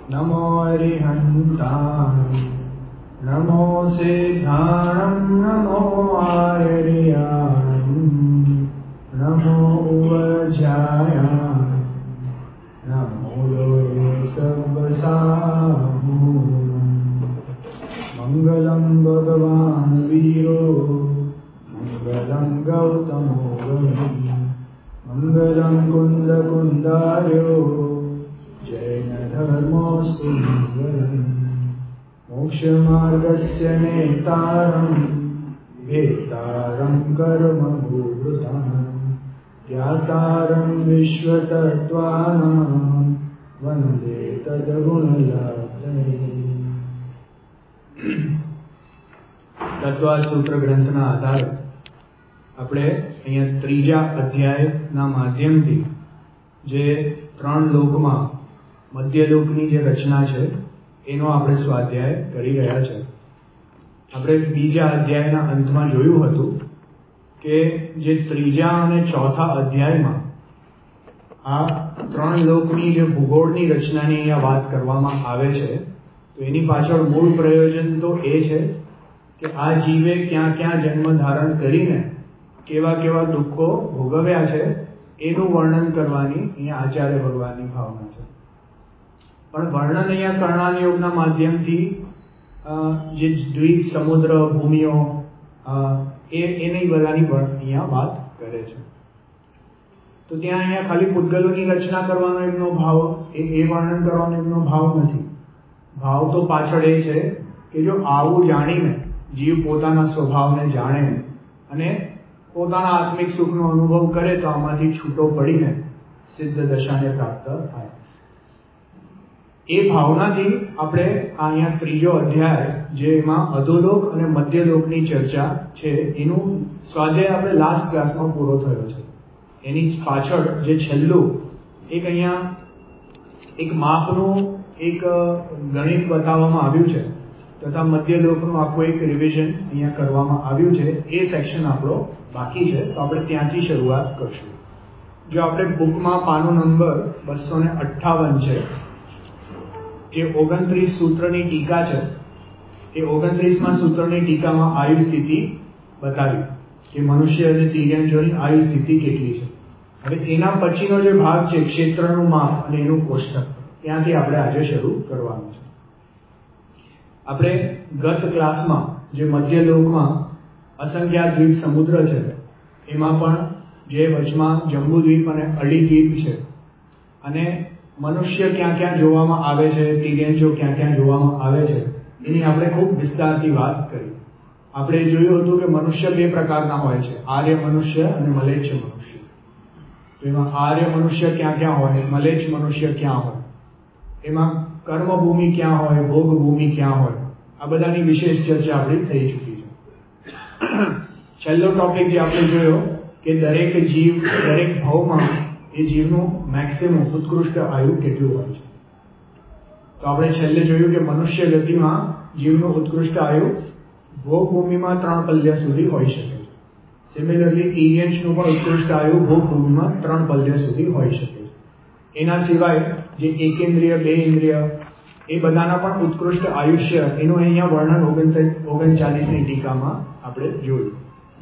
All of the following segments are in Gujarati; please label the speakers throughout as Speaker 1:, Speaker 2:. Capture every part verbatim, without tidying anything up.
Speaker 1: नमो अरिहन्ताणं नमो सिद्धाणं नमो आर्याणं नमो उवज्रायाय नमो लोके सब्बसाहूणं मंगलं भगवान् वीरो मंगलं गौतमो गवी मंगलं कुन्दकुन्दार्यो जैन धर्मोऽस्तु मोक्षमार्गस्य नेतारं भेतारं कर्मभूभृतां ज्ञातारं विश्वतत्त्वानां वन्दे तद्गुणलब्धये। તત્વાદ સૂત્ર ગ્રંથના આધારે આપણે અહીંયા ત્રીજા અધ્યાયના માધ્યમથી જે ત્રણ લોકમાં મધ્યલોકની જે રચના છે એનો આપણે સ્વાધ્યાય કરી રહ્યા છે. આપણે બીજા અધ્યાયના અંતમાં જોયું હતું કે જે ત્રીજા અને ચોથા અધ્યાયમાં આ ત્રણ લોકની જે ભૂગોળની રચનાની અહીંયા વાત કરવામાં આવે છે, તો એની પાછળ મૂળ પ્રયોજન તો એ છે કે આ જીવે ક્યાં ક્યાં જન્મ ધારણ કરીને કેવા કેવા દુઃખો ભોગવ્યા છે એનું વર્ણન કરવાની અહીંયા આચાર્ય ભગવાનની ભાવના છે. પણ વર્ણન અહીંયા કર્ણાન યોગના માધ્યમથી જે દ્વીપ સમુદ્ર ભૂમિઓ એ એની બધાની અહીંયા વાત કરે છે. તો ત્યાં અહીંયા ખાલી પૂતગલોની રચના કરવાનો એમનો ભાવ એ એ વર્ણન કરવાનો એમનો ભાવ નથી. ભાવ તો પાછળ એ છે કે જો આવું જાણીને જીવ પોતાના સ્વભાવને જાણે અને પોતાના આત્મિક સુખનો અનુભવ કરે તો આમાંથી છૂટો પડીને સિદ્ધ દશાને પ્રાપ્ત થાય. એ ભાવનાથી આપણે અહીંયા ત્રીજો અધ્યાય જે એમાં અધોલોક અને મધ્યલોકની ચર્ચા છે એનું સ્વાધ્યાય આપણે લાસ્ટ ક્લાસમાં પૂરો થયો છે. એની પાછળ જે છેલ્લું એક અહીંયા એક માપનું એક ગણિત બતાવવામાં આવ્યું છે તથા મધ્યલોકનું આખું એક રિવિઝન અહીંયા કરવામાં આવ્યું છે. એ સેક્શન આપણો બાકી છે, તો આપણે ત્યાંથી શરૂઆત કરશું. જો આપણે બુકમાં પાનું નંબર બસો ને અઠ્ઠાવન છે, જે ઓગણત્રીસ સૂત્રની ટીકા છે, એ ઓગણત્રીસમાં સૂત્રની ટીકામાં આયુ સ્થિતિ બતાવી કે મનુષ્ય અને તિર્યંશોની આયુ સ્થિતિ કેટલી છે. હવે એના પછીનો જે ભાગ છે ક્ષેત્રનું માપ અને એનું કોષ્ટક, ત્યાંથી આપણે આજે શરૂ કરવાનું છે. આપણે ગત ક્લાસમાં જે મધ્યલોકમાં અસંખ્યાત દ્વીપ સમુદ્ર છે એમાં પણ જે વચમાં જંબુદ્વીપ અને અડીદ્વીપ છે અને મનુષ્ય ક્યાં ક્યાં જોવામાં આવે છે, તિર્યંશો ક્યાં ક્યાં જોવામાં આવે છે એની આપણે ખૂબ વિસ્તારથી વાત કરી. આપણે જોયું હતું કે મનુષ્ય બે પ્રકારના હોય છે, આર્ય મનુષ્ય અને મલેચ્છ મનુષ્ય. તો એમાં આર્ય મનુષ્ય ક્યાં ક્યાં હોય, મલેચ્છ મનુષ્ય ક્યાં હોય, એમાં કર્મભૂમિ ક્યાં હોય, ભોગભૂમિ ક્યાં હોય, આ બધાની વિશેષ ચર્ચા આપણી થઈ ચૂકી છે. છેલ્લો ટોપિક જે આપણે જોયો કે દરેક જીવ દરેક ભાવમાં એ જીવનું મેક્સિમમ ઉત્કૃષ્ટ આયુ કેટલું હોય છે. તો આપણે છેલ્લે જોયું કે મનુષ્ય ગતિમાં જીવનું ઉત્કૃષ્ટ આયુ ભોગભૂમિમાં ત્રણ પલ્ય સુધી હોઈ શકે છે. સિમિલરલી તિર્યંશનું પણ ઉત્કૃષ્ટ આયુ ભોગભૂમિમાં ત્રણ પલ્ય સુધી હોઈ શકે છે. એના સિવાય જે એકેન્દ્રિય બે ઇન્દ્રિય એ બધાના પણ ઉત્કૃષ્ટ આયુષ્ય એનું અહીંયા વર્ણન ઓગણચાલીસની ટીકામાં આપણે જોયું.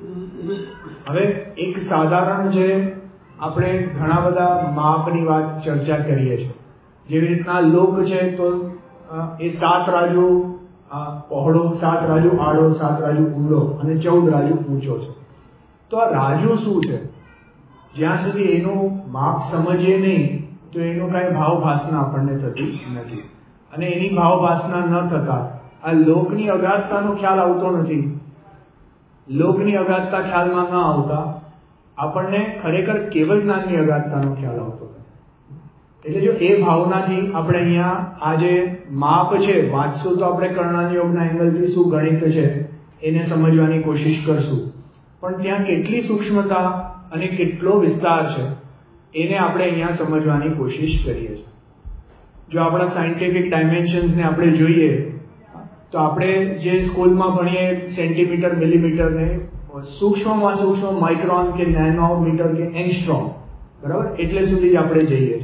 Speaker 1: હવે એક સાધારણ જે આપણે ઘણા બધા માપની વાત ચર્ચા કરીએ છીએ, જેવી રીતના લોક છે તો એ સાત રાજુ પહોળો, સાત રાજુ આડો, સાત રાજુ ઊંડો અને ચૌદ રાજુ ઊંચો છે. તો આ રાજુ શું છે, જ્યાં સુધી એનું માપ સમજીએ નહીં તો એનું કાંઈ ભાવભાસના આપણને થતી નથી. અને એની ભાવભાસના ન થતા આ લોકની અગાધતાનો ખ્યાલ આવતો નથી. લોકની અગાધતા ખ્યાલમાં ન આવતા આપણને ખરેખર કેવલ જ્ઞાનની અગાધતાનો ખ્યાલ આવતો નથી. એટલે જો એ ભાવનાથી આપણે અહીંયા આ જે માપ છે વાંચશું તો આપણે કર્ણાન યોગના એંગલથી શું ગણિત છે એને સમજવાની કોશિશ કરશું, પણ ત્યાં કેટલી સૂક્ષ્મતા અને કેટલો વિસ્તાર છે એને આપણે અહીંયા સમજવાની કોશિશ કરીએ છીએ. જો આપણા સાયન્ટિફિક ડાયમેન્શન્સને આપણે જોઈએ તો આપણે જે સ્કૂલમાં ભણીએ સેન્ટીમીટર મિલીમીટરને સૂક્ષ્મમાં સૂક્ષ્મ માઇક્રોન કે નેનોમીટર કે એંગસ્ટ્રોમ, બરાબર, એટલે સુધી જ આપણે જઈએ છીએ.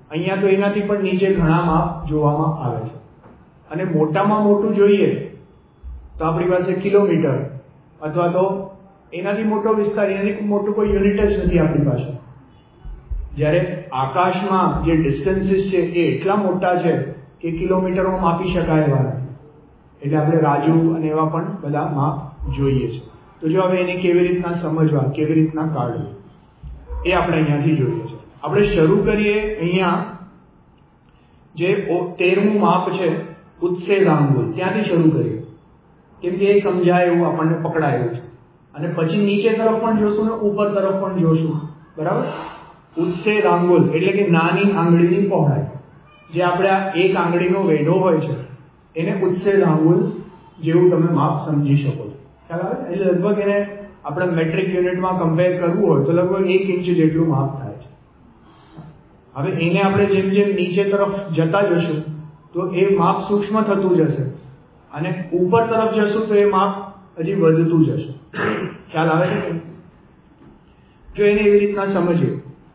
Speaker 1: અહીંયા તો એનાથી પણ નીચે ઘણા માપ જોવામાં આવે છે. અને મોટામાં મોટું જોઈએ તો આપણી પાસે કિલોમીટર અથવા તો એનાથી મોટો વિસ્તાર, એનાથી મોટું કોઈ યુનિટ જ નથી આપણી પાસે. જ્યારે આકાશમાં જે ડિસ્ટન્સીસ છે એ એટલા મોટા છે કે કિલોમીટરમાં માપી શકાય એવા નથી. એટલે આપણે રાજુ અને એવા પણ બધા માપ જોઈએ છે. તો જો હવે એને કેવી રીતના સમજવા, કેવી રીતના કાઢવું, એ આપણે અહીંયાથી જોઈએ છે. આપણે શરૂ કરીએ અહીંયા જે તેરમું માપ છે ઉત્સેદાંગુલ, ત્યાંથી શરૂ કરીએ, કેમ કે એ સમજાય એવું, આપણને પકડાય એવું છે. અને પછી નીચે તરફ પણ જોશું ને ઉપર તરફ પણ જોશું. બરાબર? ઉત્સેદાંગુલ એટલે કે નાની આંગળીની પહોળાઈ. જે આપણે આ એક આંગળીનો વેઢો હોય છે એને ઉત્સેદાંગુલ જેવું તમે માપ સમજી શકો છો. ખ્યાલ આવે? એટલે લગભગ એને આપણે મેટ્રિક યુનિટમાં કમ્પેર કરવું હોય તો લગભગ એક ઇંચ જેટલું માપ થાય છે. હવે એને આપણે જેમ જેમ નીચે તરફ જતા જશું તો એ માપ સૂક્ષ્મ થતું જશે અને ઉપર તરફ જશું તો એ માપ હજી વધતું જશે. ખ્યાલ આવે છે? જો એને એવી રીતના સમજીએ,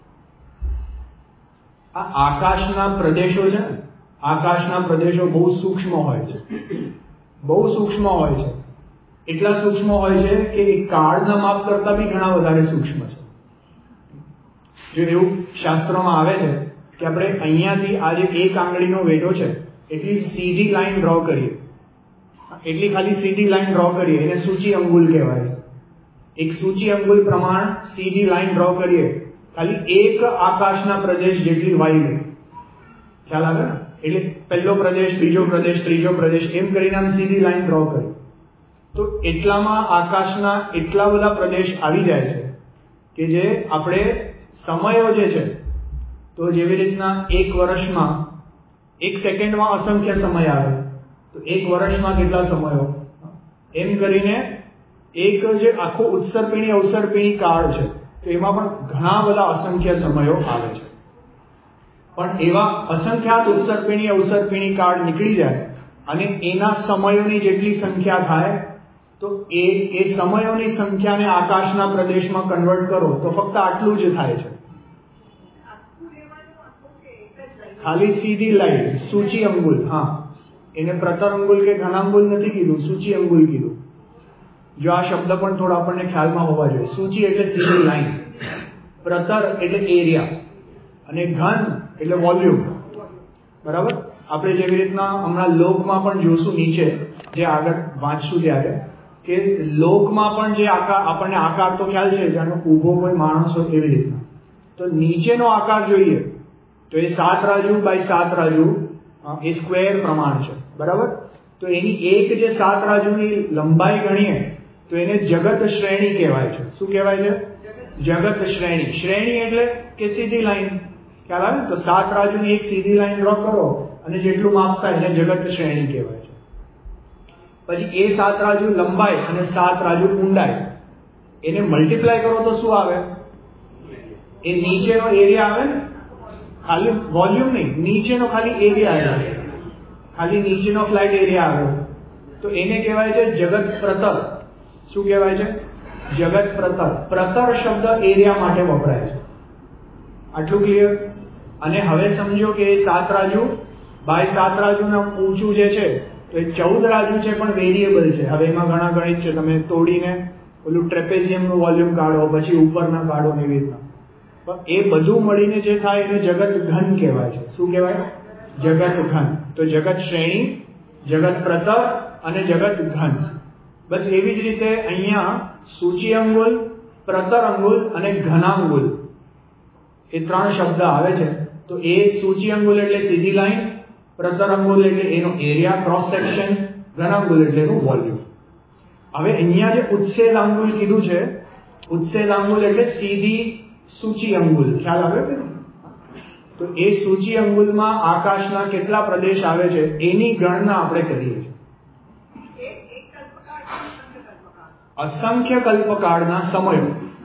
Speaker 1: આ આકાશના પ્રદેશો છે ને, આકાશના પ્રદેશો બહુ સૂક્ષ્મ હોય છે, બહુ સૂક્ષ્મ હોય છે. એટલા સૂક્ષ્મ હોય છે કે એ કાળના માપ કરતા બી ઘણા વધારે સૂક્ષ્મ છે. જો એવું શાસ્ત્રોમાં આવે છે કે આપણે અહીંયાથી આ જે એક આંગળીનો વેઢો છે એટલી સીધી લાઈન ડ્રો કરીએ, એટલી ખાલી સીધી લાઈન ડ્રો કરીએ, એને સૂચી અંગુલ કહેવાય છે. એક સૂચી અંગુલ પ્રમાણ સીધી લાઈન ડ્રો કરીએ, ખાલી એક આકાશના પ્રદેશ જેટલી વાઇડ. ખ્યાલ આવે ને? એટલે પહેલો પ્રદેશ, બીજો પ્રદેશ, ત્રીજો પ્રદેશ, એમ કરીને આમ સીધી લાઈન ડ્રો કરી તો એટલામાં આકાશના એટલા બધા પ્રદેશ આવી જાય છે કે જે આપણે સમયો જે છે, તો જેવી રીતના એક વર્ષમાં, એક સેકન્ડમાં અસંખ્ય સમય આવે તો એક વર્ષમાં કેટલા સમયો, એમ કરીને એક જે આખો ઉત્સર્પિણી અવસર્પિણી કાળ છે તો એમાં પણ ઘણા બધા અસંખ્ય સમયો આવે છે. પણ એવા અસંખ્યાત ઉત્સર્પિણી અવસર્પિણી કાળ નીકળી જાય અને એના સમયોની જેટલી સંખ્યા થાય તો એ એ સમયોની સંખ્યાને આકાશના પ્રદેશમાં કન્વર્ટ કરો તો ફક્ત આટલું જ થાય છે. ખાલી સીધી લાઈન, સૂચી અંગુલ. હા, એને પ્રતર અંગુલ કે ઘનાંગુલ નથી કીધું, સૂચી અંગુલ કીધું. જો આ શબ્દ પણ થોડા આપણને ખ્યાલમાં હોવા જોઈએ. સૂચી એટલે સીધી લાઈન, પ્રતર એટલે એરિયા અને ઘન એટલે વોલ્યુમ. બરાબર? આપણે જેવી રીતના હમણાં લોકમાં પણ જોશું નીચે, જે આગળ વાંચશું ત્યારે, કે લોકમાં પણ જે આકાર, આપણને આકાર તો ખ્યાલ છે જાણે ઊભો કોઈ માણસ હોય એવી રીતના, તો નીચેનો આકાર જોઈએ તો એ સાત રાજુ બાય સાત રાજુ એ સ્ક્વેર પ્રમાણ છે. બરાબર? તો એની એક જે સાત રાજુની લંબાઈ ગણીએ તો એને જગત શ્રેણી કહેવાય છે. શું કહેવાય છે? જગત શ્રેણી. શ્રેણી એટલે કે સીધી લાઈન. ખ્યાલ આવે? તો સાત રાજુની એક સીધી લાઈન ડ્રો કરો અને જેટલું માપ થાય એને જગત શ્રેણી કહેવાય છે. પછી એ સાત રાજુ લંબાઈ અને સાત રાજુ ઊંડાઈ, એને મલ્ટીપ્લાય કરો તો શું આવે? એ નીચેનો એરિયા આવે ને, ખાલી વોલ્યુમ નહીં, નીચેનો ખાલી એરિયા આવે, ખાલી નીચેનો ફ્લેટ એરિયા આવે તો એને કહેવાય છે જગત પ્રતર. શું કહેવાય છે? જગત પ્રતર. પ્રતર શબ્દ એરિયા માટે વપરાય છે. આટલું ક્લિયર? અને હવે સમજો કે એ સાત રાજુ બાય સાત રાજુના ઊંચું જે છે તો એ ચૌદ રાજુ છે પણ વેરિયેબલ છે. હવે એમાં ઘણા ગણિત છે, તમે તોડીને ઓલું ટ્રેપેઝિયમનું વોલ્યુમ કાઢો, પછી ઉપરના કાઢો ને એવી રીતના. પણ એ બધું મળીને જે થાય એને જગત ઘન કહેવાય છે. શું કહેવાય? જગત ઘન. તો જગત શ્રેણી, જગત પ્રતર અને જગત ઘન. બસ એવી જ રીતે અહીંયા સૂચી અંગુલ, પ્રતર અંગુલ અને ઘનાંગુલ એ ત્રણ શબ્દ આવે છે. તો એ સૂચી અંગુલ એટલે સીધી લાઈન, પ્રતર અંગુલ એટલે એનો એરિયા, ક્રોસ સેક્શન, ઘનાંગુલ એટલે એનું વોલ્યુમ. હવે અહીંયા જે ઉત્સેદ અંગુલ કીધું છે, ઉત્સેદ અંગુલ એટલે સીધી સૂચી અંગુલ. ખ્યાલ આવે કે? તો એ સૂચી અંગુલમાં આકાશના કેટલા પ્રદેશ આવે છે એની ગણના આપણે કરીએ છીએ. અસંખ્ય કલ્પકાળના સમયો.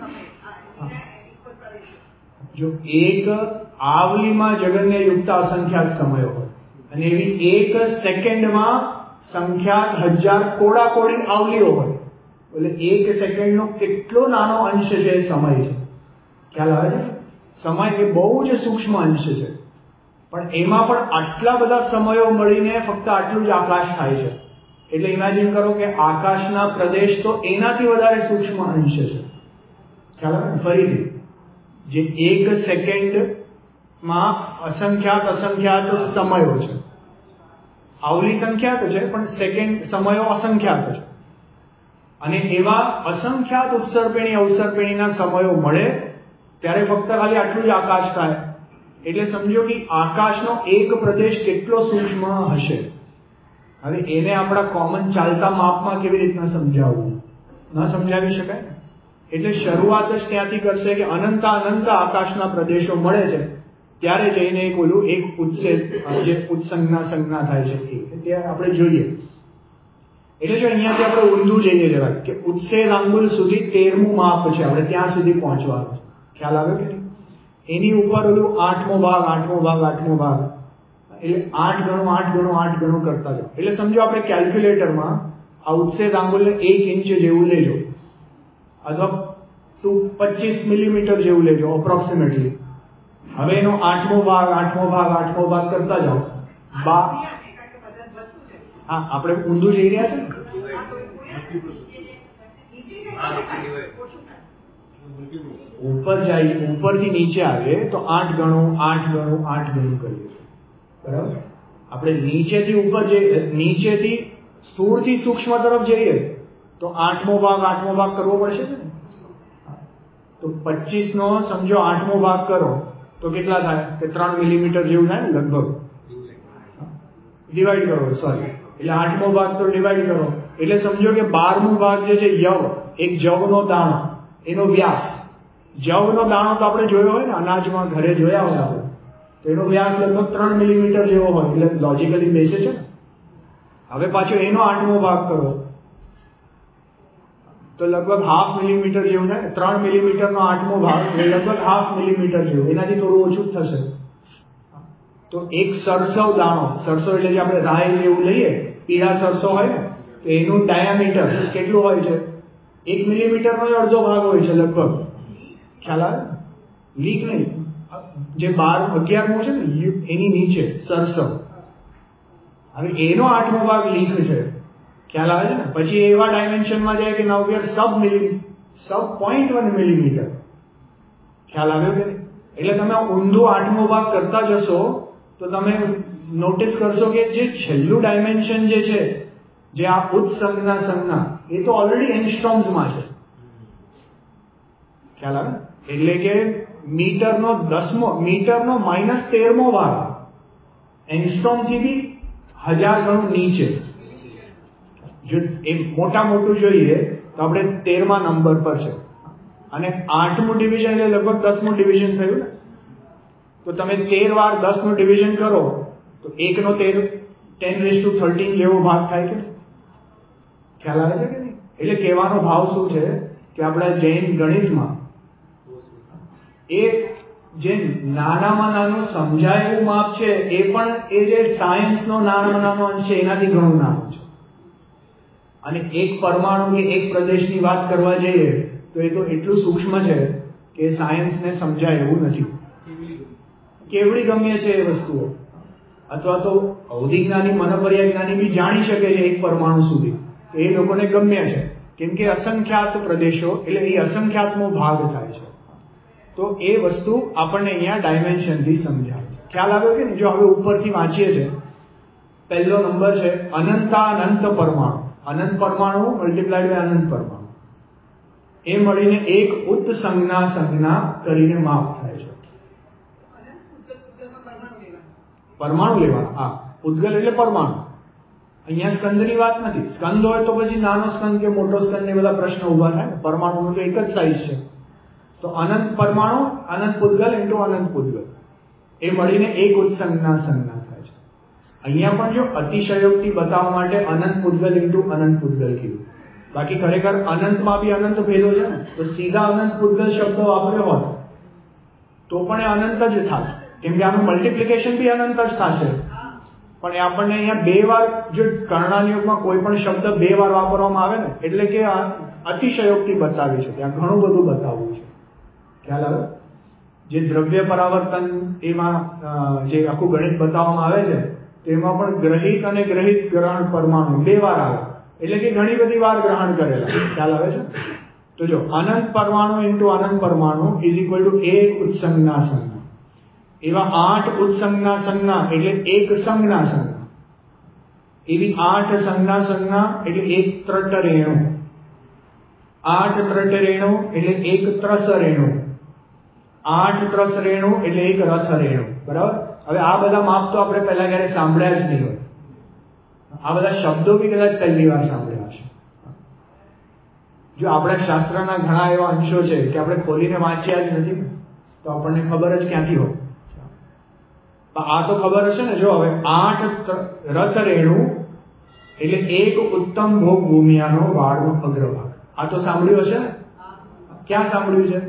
Speaker 1: જો એક આવલીમાં જગન્ય યુક્ત અસંખ્યાત સમયો હોય અને એવી એક સેકન્ડમાં સંખ્યાત હજાર કોડા કોડી આવલીઓ હોય, એટલે એક સેકન્ડનો કેટલો નાનો અંશ છે સમય છે. ખ્યાલ આવે છે? સમય એ બહુ જ સૂક્ષ્મ અંશ છે. પણ એમાં પણ આટલા બધા સમયો મળીને ફક્ત આટલું જ આકાશ થાય છે. એટલે ઇમેજિન કરો કે આકાશના પ્રદેશ તો એનાથી વધારે સૂક્ષ્મ અંશ છે. ખ્યાલ આવે? ફરીથી, જે એક સેકન્ડમાં અસંખ્યાત અસંખ્યાત સમયો છે. આવલી સંખ્યાત છે, પણ સેકન્ડ સમયો અસંખ્યાત છે. અને એવા અસંખ્યાત ઉત્સર્પિણી અવસર્પિણીના સમયો મળે ત્યારે ફક્ત ખાલી આટલું જ આકાશ થાય. એટલે સમજો કે આકાશનો એક પ્રદેશ કેટલો સૂક્ષ્મ હશે. હવે એને આપણા કોમન ચાલતા માપમાં કેવી રીતના સમજાવવું? ન સમજાવી શકાય. એટલે શરૂઆત જ ત્યાંથી કરશે કે અનંત અનંત આકાશના પ્રદેશો મળે છે ત્યારે જઈને એક ઓલું એક ઉત્સેદ જે ઉત્સંગના સંજ્ઞા થાય છે એ ત્યાં આપણે જોઈએ. એટલે જો અહીંયાથી આપણે ઊંધું જઈએ જરા કે ઉત્સેદ આંગુલ સુધી તેરમું માપ છે, આપણે ત્યાં સુધી પહોંચવાનું. ખ્યાલ આવે કે નહીં? એની ઉપર ઓલું આઠમો ભાગ આઠમો ભાગ આઠમો ભાગ એટલે આઠ ગણું આઠ ગણું આઠ ગણું કરતા જાઓ. એટલે સમજો આપણે કેલ્ક્યુલેટરમાં આ ઉત્સેદ આંગુલને એક ઇંચ જેવું લેજો અથવા ટુ પચીસ મિલીમીટર જેવું લેજો અપ્રોક્સિમેટલી. હવે એનો આઠમો ભાગ આઠમો ભાગ આઠમો ભાગ કરતા જાઓ. બા હા આપણે ઊંધું જઈ રહ્યા છે ને. ઉપર જાય ઉપરથી નીચે આવે તો આઠ ગણું આઠ ગણું આઠ ગણું કરીએ છીએ. બરાબર? આપણે નીચેથી ઉપર જઈએ, નીચેથી સ્થૂળથી સૂક્ષ્મ તરફ જઈએ તો આઠમો ભાગ આઠમો ભાગ કરવો પડશે ને. તો પચીસ નો સમજો આઠમો ભાગ કરો તો કેટલા થાય? કે ત્રણ મિલીમીટર જેવું થાય ને લગભગ. ડિવાઈડ કરો, સોરી, એટલે આઠમો ભાગ તો ડિવાઈડ કરો એટલે સમજો કે બારમો ભાગ જે છે યવ, એક જવનો દાણો, એનો વ્યાસ. જવનો દાણો તો આપણે જોયો હોય ને અનાજમાં, ઘરે જોયા હોય આપણે, તો એનો વ્યાસ લગભગ ત્રણ મિલીમીટર જેવો હોય. એટલે લોજિકલી બેસે છે ને. હવે પાછો એનો આઠમો ભાગ કરો તો લગભગ હાફ મિલીમીટર જેવું થાય. ત્રણ મિલીમીટર નો આઠમો ભાગ એટલે લગભગ હાફ મિલીમીટર જેવું, એનાથી થોડું ઓછું થશે. તો એક સરસવ દાણો, સરસો એટલે જે આપણે રાઈ જેવું લઈએ, પીળા સરસો હોય ને, તો એનું ડાયામીટર કેટલું હોય છે? એક મિલીમીટર નો અડધો ભાગ હોય છે લગભગ. ખ્યાલ આવે? લીક નહીં, જે બાર અગિયારમો છે ને એની નીચે સરસવ. હવે એનો આઠમો ભાગ લીક છે. ખ્યાલ આવે છે ને? પછી એવા ડાયમેન્શનમાં જાય કે now we are sub milli sub point one millimetre. ખ્યાલ આવ્યો કે નહીં? એટલે તમે ઊંધું આઠમો ભાગ કરતા જશો તો તમે નોટિસ કરશો કે જે છેલ્લું ડાયમેન્શન જે છે, જે આ ઉત્સંગના સંજ્ઞા, એ તો ઓલરેડી એંગસ્ટ્રોમ્સમાં છે. ખ્યાલ આવે? એટલે કે મીટરનો દસમો મીટરનો માઇનસ તેરમો ભાગ એંગસ્ટ્રોમ થી બી હજાર ગણું નીચે. જો એ મોટા મોટું જોઈએ તો આપણે તેરમા નંબર પર છે અને આઠમું ડિવિઝન એટલે લગભગ દસમું ડિવિઝન થયું ને. તો તમે તેર વાર દસ નું ડિવિઝન કરો તો એક નો તેર ટેન રેસ ટુ થર્ટીન જેવો ભાગ થાય કે ખ્યાલ આવે છે કે નહીં? એટલે કહેવાનો ભાવ શું છે કે આપણા જૈન ગણિતમાં એ જે નાનામાં નાનું સમજાય એવું માપ છે એ પણ એ જે સાયન્સનો નાનામાં નાનો અંશ છે એનાથી ઘણું નાનું છે. અને એક પરમાણુ કે એક પ્રદેશની વાત કરવા જઈએ તો એ તો એટલું સૂક્ષ્મ છે કે સાયન્સને સમજાય એવું નથી. કેવડી ગમ્ય છે એ વસ્તુઓ, અથવા તો અવધિ જ્ઞાની મનોપર્યા જ્ઞાની બી જાણી શકે છે એક પરમાણુ સુધી, એ લોકોને ગમ્ય છે કેમ કે અસંખ્યાત પ્રદેશો એટલે એ અસંખ્યાતનો ભાગ થાય છે. તો એ વસ્તુ આપણને અહીંયા ડાયમેન્શનથી સમજાય. ખ્યાલ આવ્યો કે જો હવે ઉપરથી વાંચીએ છીએ, પહેલો નંબર છે અનંતા અનંત પરમાણુ. અનંત પરમાણુ મલ્ટીપ્લાઈડ બાય અનંત પરમાણુ, એ મળીને એક ઉત્ત સંજ્ઞા સંજ્ઞા કરીને માપ થાય છે. પરમાણુ લેવાનો. હા, ઉદ્ગલ એટલે પરમાણુ. અહીંયા સ્કંદની વાત નથી. સ્કંદ હોય તો પછી નાનો સ્કંદ કે મોટો સ્કંદ ને બધા પ્રશ્ન ઉભા થાય. પરમાણુનું તો એક જ સાઈઝ છે. તો અનંત પરમાણુ અનંત પૂતગલ ઇન્ટુ અનંત પૂતગલ એ મળીને એક ઉત્સંજ્ઞા સંજ્ઞા થાય છે. અહીંયા પણ જો અતિશયોક્તિ બતાવવા માટે અનંત પૂતગલ ઇન્ટુ અનંત પૂતગલ કીધું. બાકી ખરેખર અનંતમાં બી અનંત ભેદો છે ને, તો સીધા અનંત પૂતગલ શબ્દ વાપર્યો હોત તો પણ એ અનંત જ થાય, કેમ કે આનું મલ્ટીપ્લિકેશન બી અનંત જ થશે. પણ એ આપણને અહીંયા બે વાર, જો કર્ણાનિયોગમાં કોઈ પણ શબ્દ બે વાર વાપરવામાં આવે ને એટલે કે અતિશયોક્તિ બતાવી છે, ત્યાં ઘણું બધું બતાવવું છે. ખ્યાલ આવે? જે દ્રવ્ય પરાવર્તન એમાં જે આખું ગણિત બતાવવામાં આવે છે તેમાં પણ ગ્રહિત અને ગ્રહિત ગ્રહણ પરમાણુ બે વાર આવે, એટલે કે ઘણી બધી વાર ગ્રહણ કરેલા. ખ્યાલ આવે છે? તો જો અનંત પરમાણુ ઇન્ટુ અનંત પરમાણુ ઇઝ ઇક્વલ ટુ એક ઉત્સંગના સંજ્ઞા. એવા આઠ ઉત્સંગના સંજ્ઞા એટલે એક સંજ્ઞા સંજ્ઞા. એવી આઠ સંજ્ઞા સંજ્ઞા એટલે એક ત્રટ રેણુ. આઠ ત્રટ રેણુ એટલે એક ત્રસ રેણુ. આઠ ત્રસ રેણુ એટલે એક રથ રેણુ. બરાબર? હવે આ બધા માપ તો આપણે પહેલા ક્યારે સાંભળ્યા જ નહીં હોય. આ બધા શબ્દો બી કદાચ પહેલી વાર સાંભળ્યા હશે. જો આપણા શાસ્ત્રના ઘણા એવા અંશો છે કે આપણે ખોલીને વાંચ્યા જ નથી, તો આપણને ખબર જ ક્યાંથી હોય. આ તો ખબર હશે ને. જો હવે આઠ રથ રેણુ એટલે એક ઉત્તમ ભોગ ભૂમિયાનો વાળનો અગ્રભાગ. આ તો સાંભળ્યું હશે ને. ક્યાં સાંભળ્યું છે?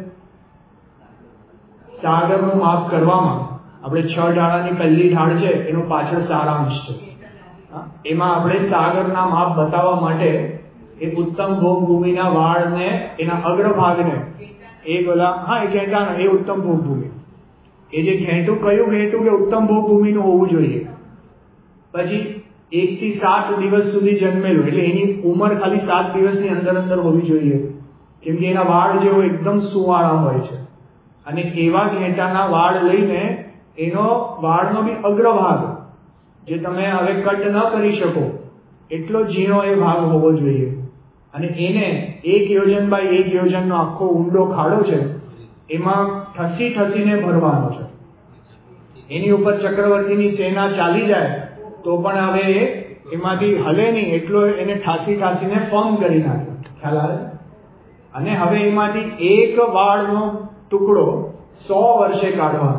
Speaker 1: સાગરનું માપ કરવામાં આપણે છ ઢાળાની પહેલી ઢાળ છે એનો પાછળ સારાંશ છે. એમાં આપણે સાગરના માપ બતાવવા માટે એ ઉત્તમ ભોગ ભૂમિના વાળને એના અગ્રભાગને એ બોલા હા એ ઘેટાનો એ ઉત્તમ ભોગ ભૂમિ. એ જે ઘેટું કયું ઘેટું કે ઉત્તમ ભોગ ભૂમિનું હોવું જોઈએ. પછી એક થી સાત દિવસ સુધી જન્મેલું એટલે એની ઉંમર ખાલી સાત દિવસની અંદર અંદર હોવી જોઈએ, કેમ કે એના વાળ જેવો એકદમ સુવાળા હોય છે. અને એવા ઘેટાના વાળ લઈને એનો વાળનો બી અગ્રભાગ જે તમે હવે કટ ન કરી શકો એટલો ઝીણો એ ભાગ હોવો જોઈએ. અને એને એક યોજન બાય એક યોજનનો આખો ઊંડો ખાડો છે એમાં ઠસી ઠસીને ભરવાનો છે. એની ઉપર ચક્રવર્તીની સેના ચાલી જાય તો પણ હવે એમાંથી હલે નહીં એટલો એને ઠાસી ઠાસીને ફર્મ કરી નાખે. ખ્યાલ આવે? અને હવે એમાંથી એક વાળનો ટુકડો સો વર્ષે કાઢવાનો.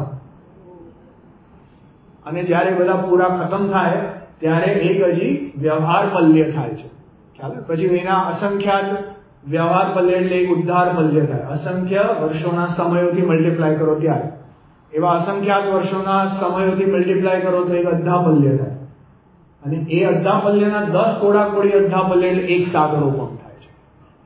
Speaker 1: અને જયારે બધા પૂરા ખતમ થાય ત્યારે એક હજી વ્યવહાર પલ્ય થાય છે. ખ્યાલ? પછી એના અસંખ્યાત વ્યવહાર પલ્ય એટલે એક ઉદ્ધાર પલ્ય થાય. અસંખ્ય વર્ષોના સમયોથી મલ્ટીપ્લાય કરો ત્યારે એવા અસંખ્યાત વર્ષોના સમયોથી મલ્ટીપ્લાય કરો તો એક અડધા પલ્ય થાય. અને એ અડધા પલ્યના દસ કોડા કોડી અડધા પલ્ય એટલે એક સાગરો પણ થાય છે.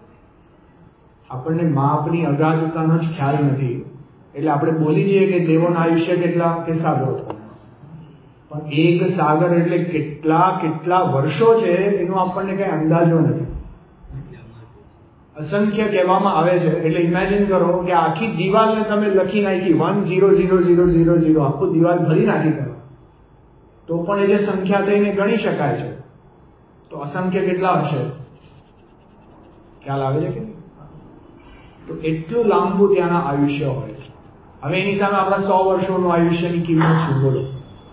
Speaker 1: આપણને માપની અગાધતાનો જ ખ્યાલ નથી એટલે આપણે બોલી જઈએ કે દેવોના આયુષ્ય કેટલા કે સાગરો. પણ એક સાગર એટલે કેટલા કેટલા વર્ષો છે એનો આપણને કઈ અંદાજો નથી. અસંખ્ય કહેવામાં આવે છે એટલે ઇમેજિન કરો કે આખી દિવાલને તમે લખી નાખી one zero zero zero zero zero આખું દિવાલ ભરી નાખી કરો તો પણ એ જે સંખ્યા થઈને ગણી શકાય છે. તો અસંખ્ય કેટલા હશે? ખ્યાલ આવે છે કે? તો એટલું લાંબુ ત્યાંના આયુષ્ય હોય છે. હવે એની સામે આપણા સો વર્ષોનું આયુષ્યની કિંમત શું બોલો?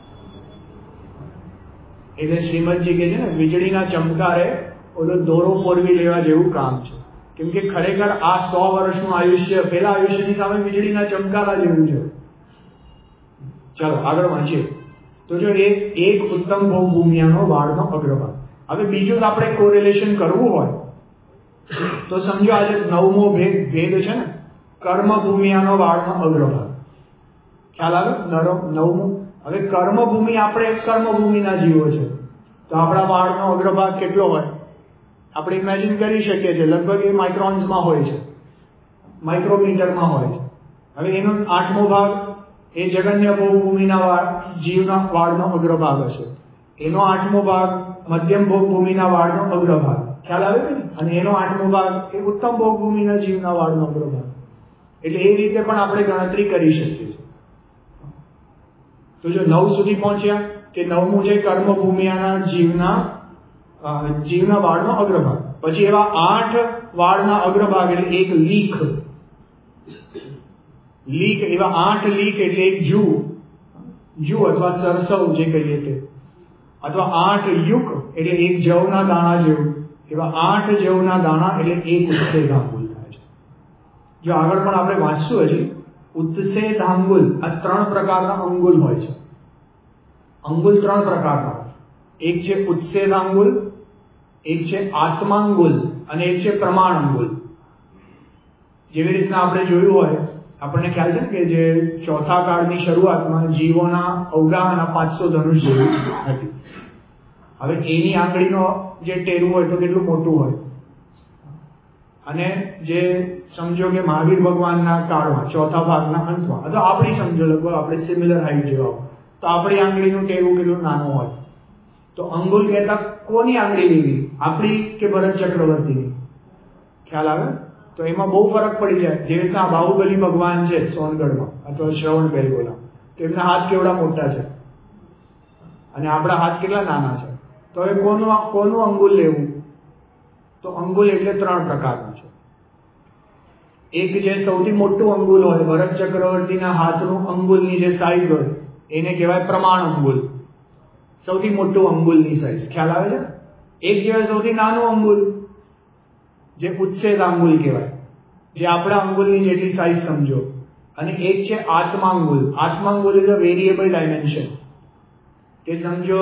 Speaker 1: એટલે શ્રીમદજી કે છે ને વીજળીના ચમકારે ઓલો દોરો પોરવી લેવા જેવું કામ છે. કેમ કે ખરેખર આ સો વર્ષનું આયુષ્ય પેલા આયુષ્યની સામે વીજળીના ચમકારા જેવું છે. ચાલો આગળ વાંચીએ. તો જો એક એક ઉત્તમ ભોગ ભૂમિયાનો વાળનો અગ્રભાગ. હવે બીજું આપણે કોરિલેશન કરવું હોય તો સમજો આજે નવમો ભેદ ભેદ છે ને કર્મ ભૂમિયાનો વાળનો અગ્રભાગ. ખ્યાલ આવે? નવમું. હવે કર્મભૂમિ આપણે કર્મભૂમિના જીવો છે તો આપણા વાળનો અગ્રભાગ કેટલો હોય? આપણે ઇમેજિન કરી શકીએ છીએ લગભગ એ માઇક્રોન્સમાં હોય છે, માઇક્રોમીટરમાં હોય છે. હવે એનો આઠમો ભાગ એ જગન્ય ભોગભૂમિના વાળ જીવના વાળનો અગ્રભાગ હશે. એનો આઠમો ભાગ મધ્યમ ભોગભૂમિના વાળનો અગ્રભાગ. ખ્યાલ આવે ને? અને એનો આઠમો ભાગ એ ઉત્તમ ભોગભૂમિના જીવના વાળનો અગ્રભાગ. એટલે એ રીતે પણ આપણે ગણતરી કરી શકીએ છીએ. તો જો નવ સુધી પહોંચ્યા કે નવમું છે કર્મભૂમિયાના જીવના જીવના વાળનો અગ્રભાગ. પછી એવા આઠ વાળના અગ્રભાગ એટલે એક લીખ. લીક એવા આઠ લીક એટલે એક જૂ જૂ અથવા સરસવ જે કહીએ તે, અથવા આઠ યુક એટલે એક જવના દાણા જેવું. એવા આઠ જવના દાણા એટલે એક ઉત્સેધાંગુલ થાય છે. જો આગળ પણ આપણે વાંચશું હજી ઉત્સેધાંગુલ આ ત્રણ પ્રકારના અંગુલ હોય છે. અંગુલ ત્રણ પ્રકારના, એક છે ઉત્સેધાંગુલ, એક છે આત્માંગુલ અને એક છે પ્રમાણ અંગુલ. જેવી રીતના આપણે જોયું હોય આપણને ખ્યાલ છે કે જે ચોથા કાળની શરૂઆતમાં જીવોના અવગાહના પાંચસો ધનુષ જેવી હતી. હવે એની આંગળીનો જે ટેરું હોય તો કેટલું મોટું હોય અને જે સમજો કે મહાવીર ભગવાનના કાળમાં ચોથા ભાગના અંતમાં અથવા આપણી સમજો લગભગ આપણે સિમિલર હાઈટ જેવા હોય તો આપણી આંગળીનું ટેરવું કેટલું નાનું હોય, તો અંગુલ કહેતા કોની આંગળી લેવી, આપણી કે ભરત ચક્રવર્તીની? ખ્યાલ આવે? તો એમાં બહુ ફરક પડી જાય. જે રીતના બાહુબલી ભગવાન છે સોનગઢમાં અથવા શ્રવણ બેલગોલા, તો એમના હાથ કેવડા મોટા છે અને આપણા હાથ કેટલા નાના છે. તો હવે કોનું કોનું અંગુલ લેવું? તો અંગુલ એટલે ત્રણ પ્રકારના છે. એક જે સૌથી મોટું અંગુલ હોય, ભરત ચક્રવર્તીના હાથનું અંગુલની જે સાઈઝ હોય એને કહેવાય પ્રમાણ અંગુલ, સૌથી મોટું અંગુલની સાઈઝ. ખ્યાલ આવે છે? એક કહેવાય સૌથી નાનું અંગુલ, જે ઉચ્છેદ અંગુલ કહેવાય, જે આપણા અંગુલની જેટલી સાઈઝ સમજો. અને એક છે આત્માંગુલ. આત્માંગુલ ઇઝ અ વેરિયેબલ ડાયમેન્શન. કે સમજો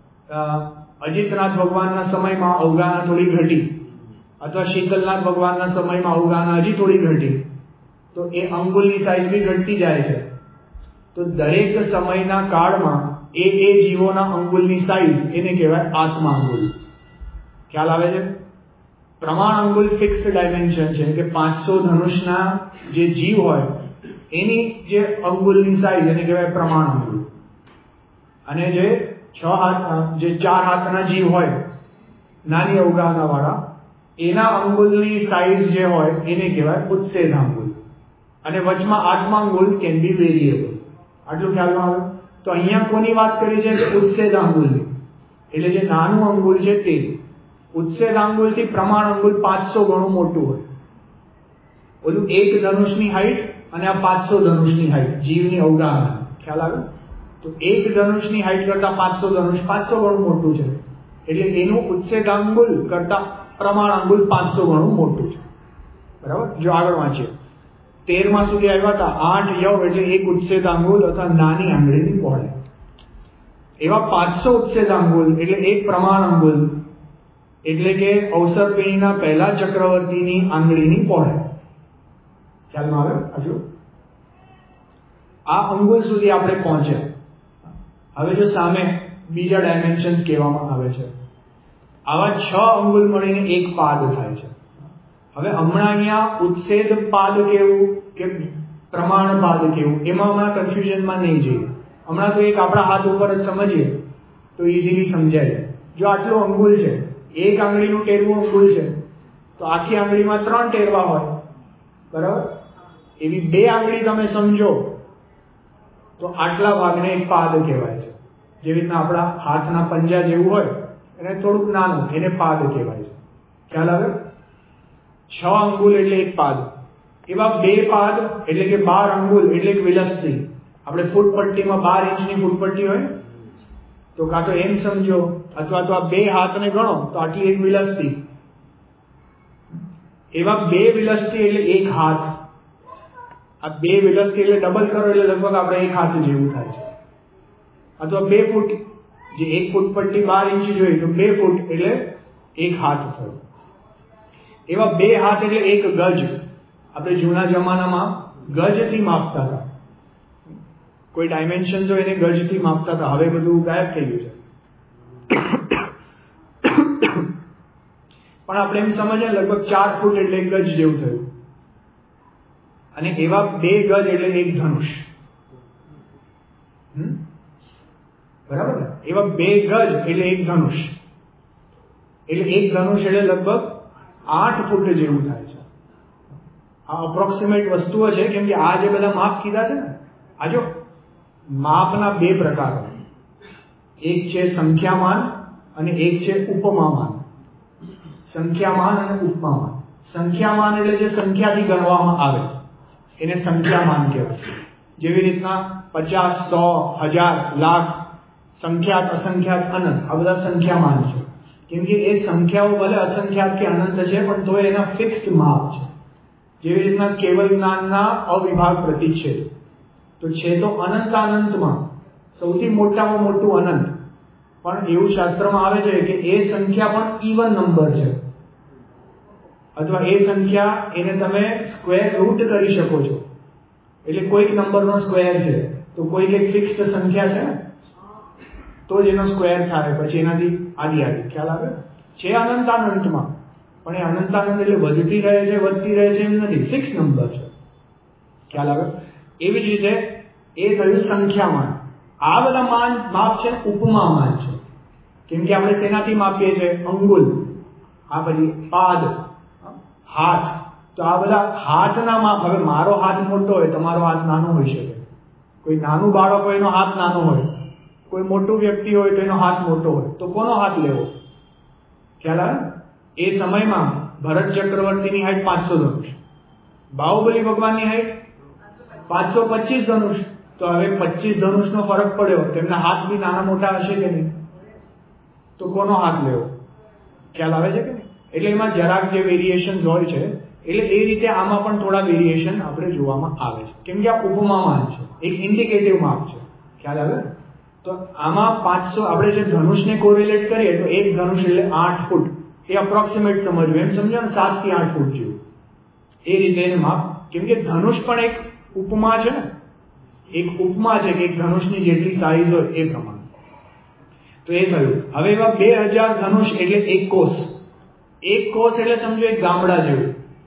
Speaker 1: અજીતનાથ ભગવાનના સમયમાં અવગાહના થોડી ઘટી અથવા શીતલનાથ ભગવાનના સમયમાં અવગાહના હજી થોડી ઘટી, તો એ અંગુલની સાઈઝ બી ઘટતી જાય છે. તો દરેક સમયના કાળમાં એ એ જીવોના અંગુલની સાઈઝ એને કહેવાય આત્માંગુલ. ખ્યાલ આવે છે? પ્રમાણ અંગુલ ફિક્સ ડાયમેન્શન છે કે પાંચસો ધનુષના જે જીવ હોય એની જે અંગુલની સાઈઝ એને કહેવાય પ્રમાણ અંગુલ. અને જે છ હાથ જે ચાર હાથના જીવ હોય નાની અવગાહના વાળા, એના અંગુલની સાઈઝ જે હોય એને કહેવાય ઉચ્છેદાંગુલ. અને વચમાં આત્માંગુલ કેન બી વેરિયેબલ. આટલું ખ્યાલમાં આવે? તો અહીંયા કોની વાત કરી છે? ઉચ્છેદાંગુલની. એટલે જે નાનું અંગુલ છે તે. ઉચ્છેદાંગુલથી પ્રમાણ અંગુલ પાંચસો ગણું મોટું હોય. ઓલું એક ધનુષની હાઈટ અને આ પાંચસો ધનુષની હાઈટ જીવની અવગાહના. ખ્યાલ આવે? તો એક ધનુષની હાઈટ કરતા પાંચસો ધનુષ પાંચસો ગણું મોટું છે. એટલે એનું ઉચ્છેદાંગુલ કરતા પ્રમાણ અંગુલ પાંચસો ગણું મોટું છે. બરાબર? જો આગળ વાંચીએ, તેરમાં સુધી આવ્યા હતા. આઠ યવ એટલે એક ઉચ્છેદાંગુલ અથવા નાની આંગળીની પહોળાઈ. એવા પાંચસો ઉચ્છેદાંગુલ એટલે એક પ્રમાણ અંગુલ, એટલે કે અવસરપેણીના પહેલા ચક્રવર્તીની આંગળીની પહોળાઈ. ખ્યાલમાં આવે? હજુ આ અંગુલ સુધી આપણે પહોંચ્યા. હવે જો સામે બીજા ડાયમેન્શન્સ કહેવામાં આવે છે, આવા છ અંગુલ મળીને એક પાદ થાય છે. હવે હમણાં અહીંયા ઉચ્છેદ પાદ કેવું કે પ્રમાણ પાદ કેવું એમાં હમણાં કન્ફ્યુઝનમાં નહીં જઈએ. હમણાં તો એક આપણા હાથ ઉપર જ સમજીએ તો ઇઝીલી સમજાય. જો આટલું અંગુલ છે, એક આંગળીનું ટેરવું અંગુલ છે, તો આખી આંગળીમાં ત્રણ ટેરવા હોય. બરાબર? એવી બે આંગળી તમે સમજો તો આટલા ભાગને એક પાદ કહેવાય છે. જેવી રીતના આપણા હાથના પંજા જેવું હોય એને થોડુંક નાનું, એને પાદ કહેવાય છે. ખ્યાલ આવે? છ અંગુલ એટલે એક પાદ. એવા બે પાદ એટલે કે બાર અંગુલ એટલે એક વિલસ્તી. આપણે ફૂટપટ્ટીમાં બાર ઇંચની ફૂટપટ્ટી હોય તો કાં તો એમ સમજો અથવા તો આ બે હાથને ગણો તો આટલી એક વિલસ્તી. એવા બે વિલસ્તી એટલે એક હાથ. આ બે વિલસ્તી એટલે ડબલ કરો એટલે લગભગ આપણે એક હાથ જેવું થાય છે. અથવા બે ફૂટ, જે એક ફૂટ પટ્ટી બાર ઇંચ જોઈએ તો બે ફૂટ એટલે એક હાથ થયો. એવા બે હાથ એટલે એક ગજ. આપણે જૂના જમાનામાં ગજથી માપતા હતા. કોઈ ડાયમેન્શન તો એને ગજથી માપતા હતા. હવે બધું ગાયબ થઈ ગયું છે. પણ આપણે એમ સમજીએ લગભગ ચાર ફૂટ એટલે એક ગજ જેવું થયું. અને એવા બે ગજ એટલે એક ધનુષ. બરાબર ને? એવા બે ગજ એટલે એક ધનુષ. એટલે એક ધનુષ એટલે લગભગ આઠ ફૂટ જેવું થાય છે. આ અપ્રોક્સિમેટ વસ્તુઓ છે, કેમ કે આ જે બધા માપ કીધા છે ને, આ જો માપના બે પ્રકાર હોય. એક છે સંખ્યામાન અને એક છે ઉપમામાન. સંખ્યામાન અને ઉપમામાન. સંખ્યામાન એટલે જે સંખ્યાથી ગણવામાં આવે એને સંખ્યામાન કહેવાય. જેવી રીતના પચાસ, સો, હજાર, લાખ, સંખ્યાત, અસંખ્યાત, અનંત, આ બધા સંખ્યામાન છે. કેમ કે એ સંખ્યાઓ ભલે અસંખ્યાત કે અનંત છે પણ તો એના ફિક્સ્ડ માપ છે. જેવી રીતના કેવલ જ્ઞાનના અવિભાગ પ્રતિચ્છેદ તો છે તો અનંતાનંતમાં સૌથી મોટામાં મોટું અનંત. પણ એવું શાસ્ત્રમાં આવે છે કે એ સંખ્યા પણ ઇવન નંબર છે, અથવા એ સંખ્યા એને તમે સ્ક્વેર રૂટ કરી શકો છો. એટલે કોઈક નંબરનો સ્ક્વેર છે તો કોઈક એક ફિક્સ્ડ સંખ્યા છે ને તો જ એનો સ્ક્વેર થાય, પછી એનાથી આદિ આદિ. ખ્યાલ આવે? છે અનંતાનંતમાં પણ એ અનંતાનંદ એટલે વધતી રહે છે વધતી રહે છે એમ નથી, ફિક્સ નંબર છે. ખ્યાલ આવે? એવી જ રીતે એ થયું સંખ્યામાન. આ બધા માન માપ છે ઉપમામાન છે. કેમ કે આપણે શેનાથી માપીએ છીએ? અંગુલ, આ પછી પાદ, હાથ. તો આ બધા હાથના માપ. હવે મારો હાથ મોટો હોય, તમારો હાથ નાનો હોઈ શકે. કોઈ નાનું બાળક હોય એનો હાથ નાનો હોય, કોઈ મોટું વ્યક્તિ હોય તો એનો હાથ મોટો હોય. તો કોનો હાથ લેવો? ખ્યાલ આવે? એ સમયમાં ભરત ચક્રવર્તીની હાઈટ પાંચસો ધનુષ, બાહુબલી ભગવાનની હાઈટ પાંચસો પચીસ ધનુષ. તો હવે પચીસ ધનુષનો ફરક પડ્યો, તેમના હાથ બી નાના મોટા હશે કે નહીં? તો કોનો હાથ લેવો? ખ્યાલ આવે છે કે નહીં? એટલે એમાં જરાક જે વેરિએશન હોય છે, એટલે એ રીતે આમાં પણ થોડા વેરિએશન આપણે જોવામાં આવે છે. કેમ કે આ ઉપમામાન છે, એક ઇન્ડિકેટિવ માપ છે. ખ્યાલ આવે? તો આમાં પાંચસો આપણે જે ધનુષને કોરિલેટ કરીએ તો એક ધનુષ એટલે આઠ ફૂટ, એ અપ્રોક્સિમેટ સમજવું, એમ સમજો ને, સાત થી આઠ ફૂટ જેવું. એ રીતે એને માપ. કેમ કે ધનુષ પણ એક ઉપમા છે ને, એક ઉપમા છે કે એક ધનુષની જેટલી સાઈઝ હોય એ પ્રમાણે. તો એ થયું. હવે એવા બે હજાર ધનુષ એટલે એક કોષ. એક કોષ એટલે સમજો એક ગામડા જેવું.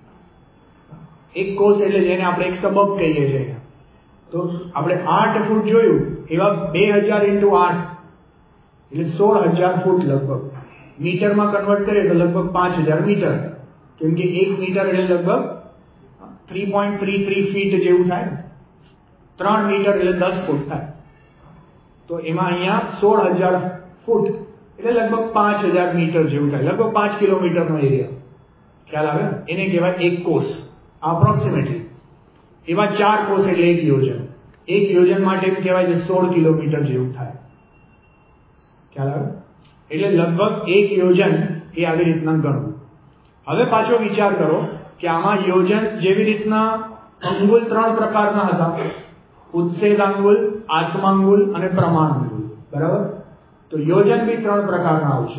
Speaker 1: એક કોષ એટલે જેને આપણે એક સબક કહીએ છીએ. તો આપણે આઠ ફૂટ જોયું, એવા બે હજાર ઇન્ટુ આઠ એટલે સોળ હજાર ફૂટ લગભગ. મીટરમાં કન્વર્ટ કરીએ તો લગભગ પાંચ હજાર મીટર. કેમ કે એક મીટર એટલે લગભગ three point three three feet જેવું થાય ને. ત્રણ મીટર એટલે દસ ફૂટ થાય. તો એમાં અહીંયા સોળ હજાર ફૂટ એટલે લગભગ પાંચ હજાર મીટર જેવું થાય, લગભગ પાંચ કિલોમીટરનો એરિયા. ખ્યાલ આવે? એને કહેવાય એક કોષ અપ્રોક્સિમેટલી. એવા ચાર કોષ એટલે એક યોજન. એક યોજન માટે એમ કહેવાય છે સોળ કિલોમીટર જેવું થાય. ખ્યાલ આવે? એટલે લગભગ એક યોજન એ આવી રીતના ગણવું. હવે પાછો વિચાર કરો કે આમાં યોજન જેવી રીતના અંગુલ ત્રણ પ્રકારના હતા, ઉચ્છેદાંગુલ, આત્માંગુલ અને પ્રમાણાંગુલ. બરાબર? તો યોજન બી ત્રણ પ્રકારના આવશે.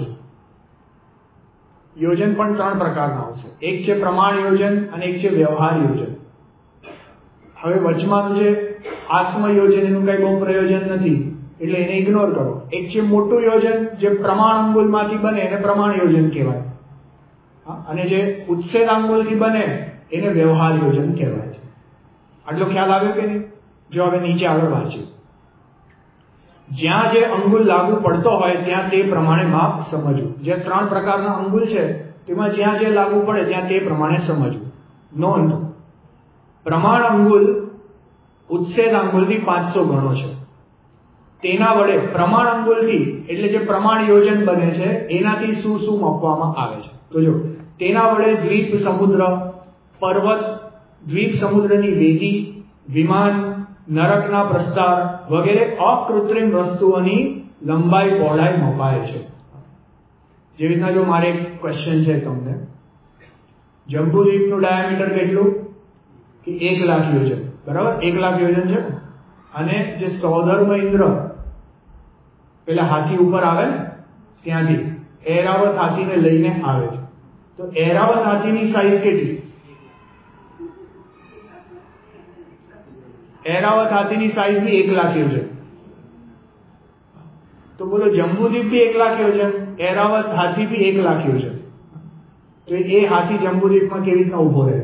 Speaker 1: યોજન પણ ત્રણ પ્રકારના આવશે. એક છે પ્રમાણ યોજન અને એક છે વ્યવહાર યોજન. હવે વચમાનું છે આત્મયોજન, એનું કઈ બહુ પ્રયોજન નથી એટલે એને ઇગ્નોર કરો. એક છે મોટું યોજન જે પ્રમાણ અંગુલમાંથી બને એને પ્રમાણ યોજન કહેવાય, અને જે ઉચ્છેદાંગુલથી બને એને વ્યવહાર યોજન કહેવાય છે. આટલો ખ્યાલ આવ્યો કે નહીં? જો હવે નીચે આગળ વાંચીએ. જ્યાં જે અંગુલ લાગુ પડતો હોય ત્યાં તે પ્રમાણે માપ સમજવું. જે ત્રણ પ્રકારના અંગુલ છે તેમાં જ્યાં જે લાગુ પડે ત્યાં તે પ્રમાણે સમજવું. નોંધ, પ્રમાણ અંગુલ ઉચ્છેદ અંગુલથી પાંચસો ગણો છે. તેના વડે પ્રમાણ અંગુલથી એટલે જે પ્રમાણ યોજન બને છે એનાથી શું શું માપવામાં આવે છે? તો જો તેના વડે દ્વીપ સમુદ્ર, પર્વત, દ્વીપ સમુદ્રની વેદી, વિમાન, નરકના પ્રસ્તાર વગેરે અકૃત્રિમ વસ્તુઓની લંબાઈ પહોળાઈ મપાય છે. જેવી રીતના જો મારે એક ક્વેશ્ચન છે તમને, જંબુદ્વીપનું ડાયામીટર કેટલું? કે એક લાખ યોજન. બરાબર? એક લાખ યોજન છે. અને જે સૌધર્મ ઇન્દ્ર પેલા હાથી ઉપર આવે ને ત્યાંથી એરાવત હાથીને લઈને આવે છે. તો એરાવત હાથીની સાઈઝ કેટલી? એરાવત હાથીની સાઈઝ બી એક લાખ યોજન. તો બોલો, જંબુદ્વીપ બી એક લાખ યોજન, એરાવત હાથી બી એક લાખ યોજન. તો એ હાથી જંબુદ્વીપમાં કેવી રીતના ઉભો રહે?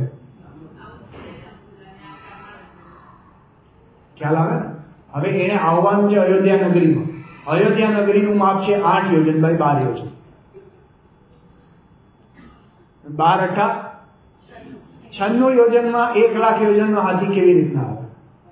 Speaker 1: ખ્યાલ આવે? હવે એને આવવાનું છે અયોધ્યા નગરીમાં. અયોધ્યા નગરીનું માપ છે આઠ યોજન બાય બાર યોજન. બાર અઠા છન્નું યોજનમાં એક લાખ યોજનનો હાથી કેવી રીતના આવે?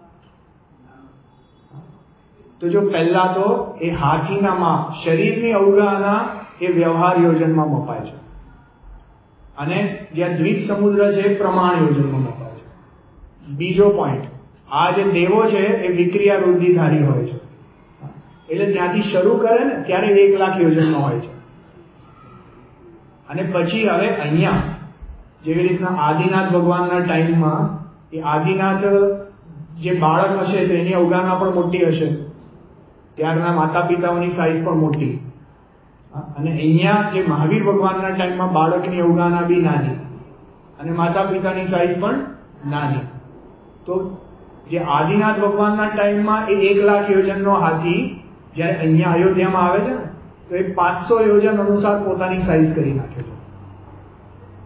Speaker 1: તો જો પહેલા તો એ હાથીના માપ, શરીરની અવગાહના એ વ્યવહાર યોજનમાં મપાય છે, અને જ્યાં દ્વીપ સમુદ્ર છે એ પ્રમાણ યોજનમાં મપાય છે. બીજો પોઈન્ટ, આ જે દેવો છે એ વિક્રિયા વૃદ્ધિધારી હોય છે, એટલે ત્યાંથી શરૂ કરે ને ત્યારે એક લાખ યોજનનો હોય છે. અને પછી હવે અહીંયા જેવી રીતના આદિનાથ ભગવાનના ટાઈમમાં એ આદિનાથ જે બાળક હશે તો એની અવગાહના પણ મોટી હશે, ત્યારના માતા પિતાઓની સાઈઝ પણ મોટી. અને અહીંયા જે મહાવીર ભગવાનના ટાઈમમાં બાળકની અવગાહના બી નાની અને માતા પિતાની સાઈઝ પણ નાની. તો જે આદિનાથ ભગવાનના ટાઈમમાં એ એક લાખ યોજનનો હાથી જયારે અહીંયા અયોધ્યામાં આવે છે ને તો એ પાંચસો યોજન અનુસાર પોતાની સાઈઝ કરી નાખે છે.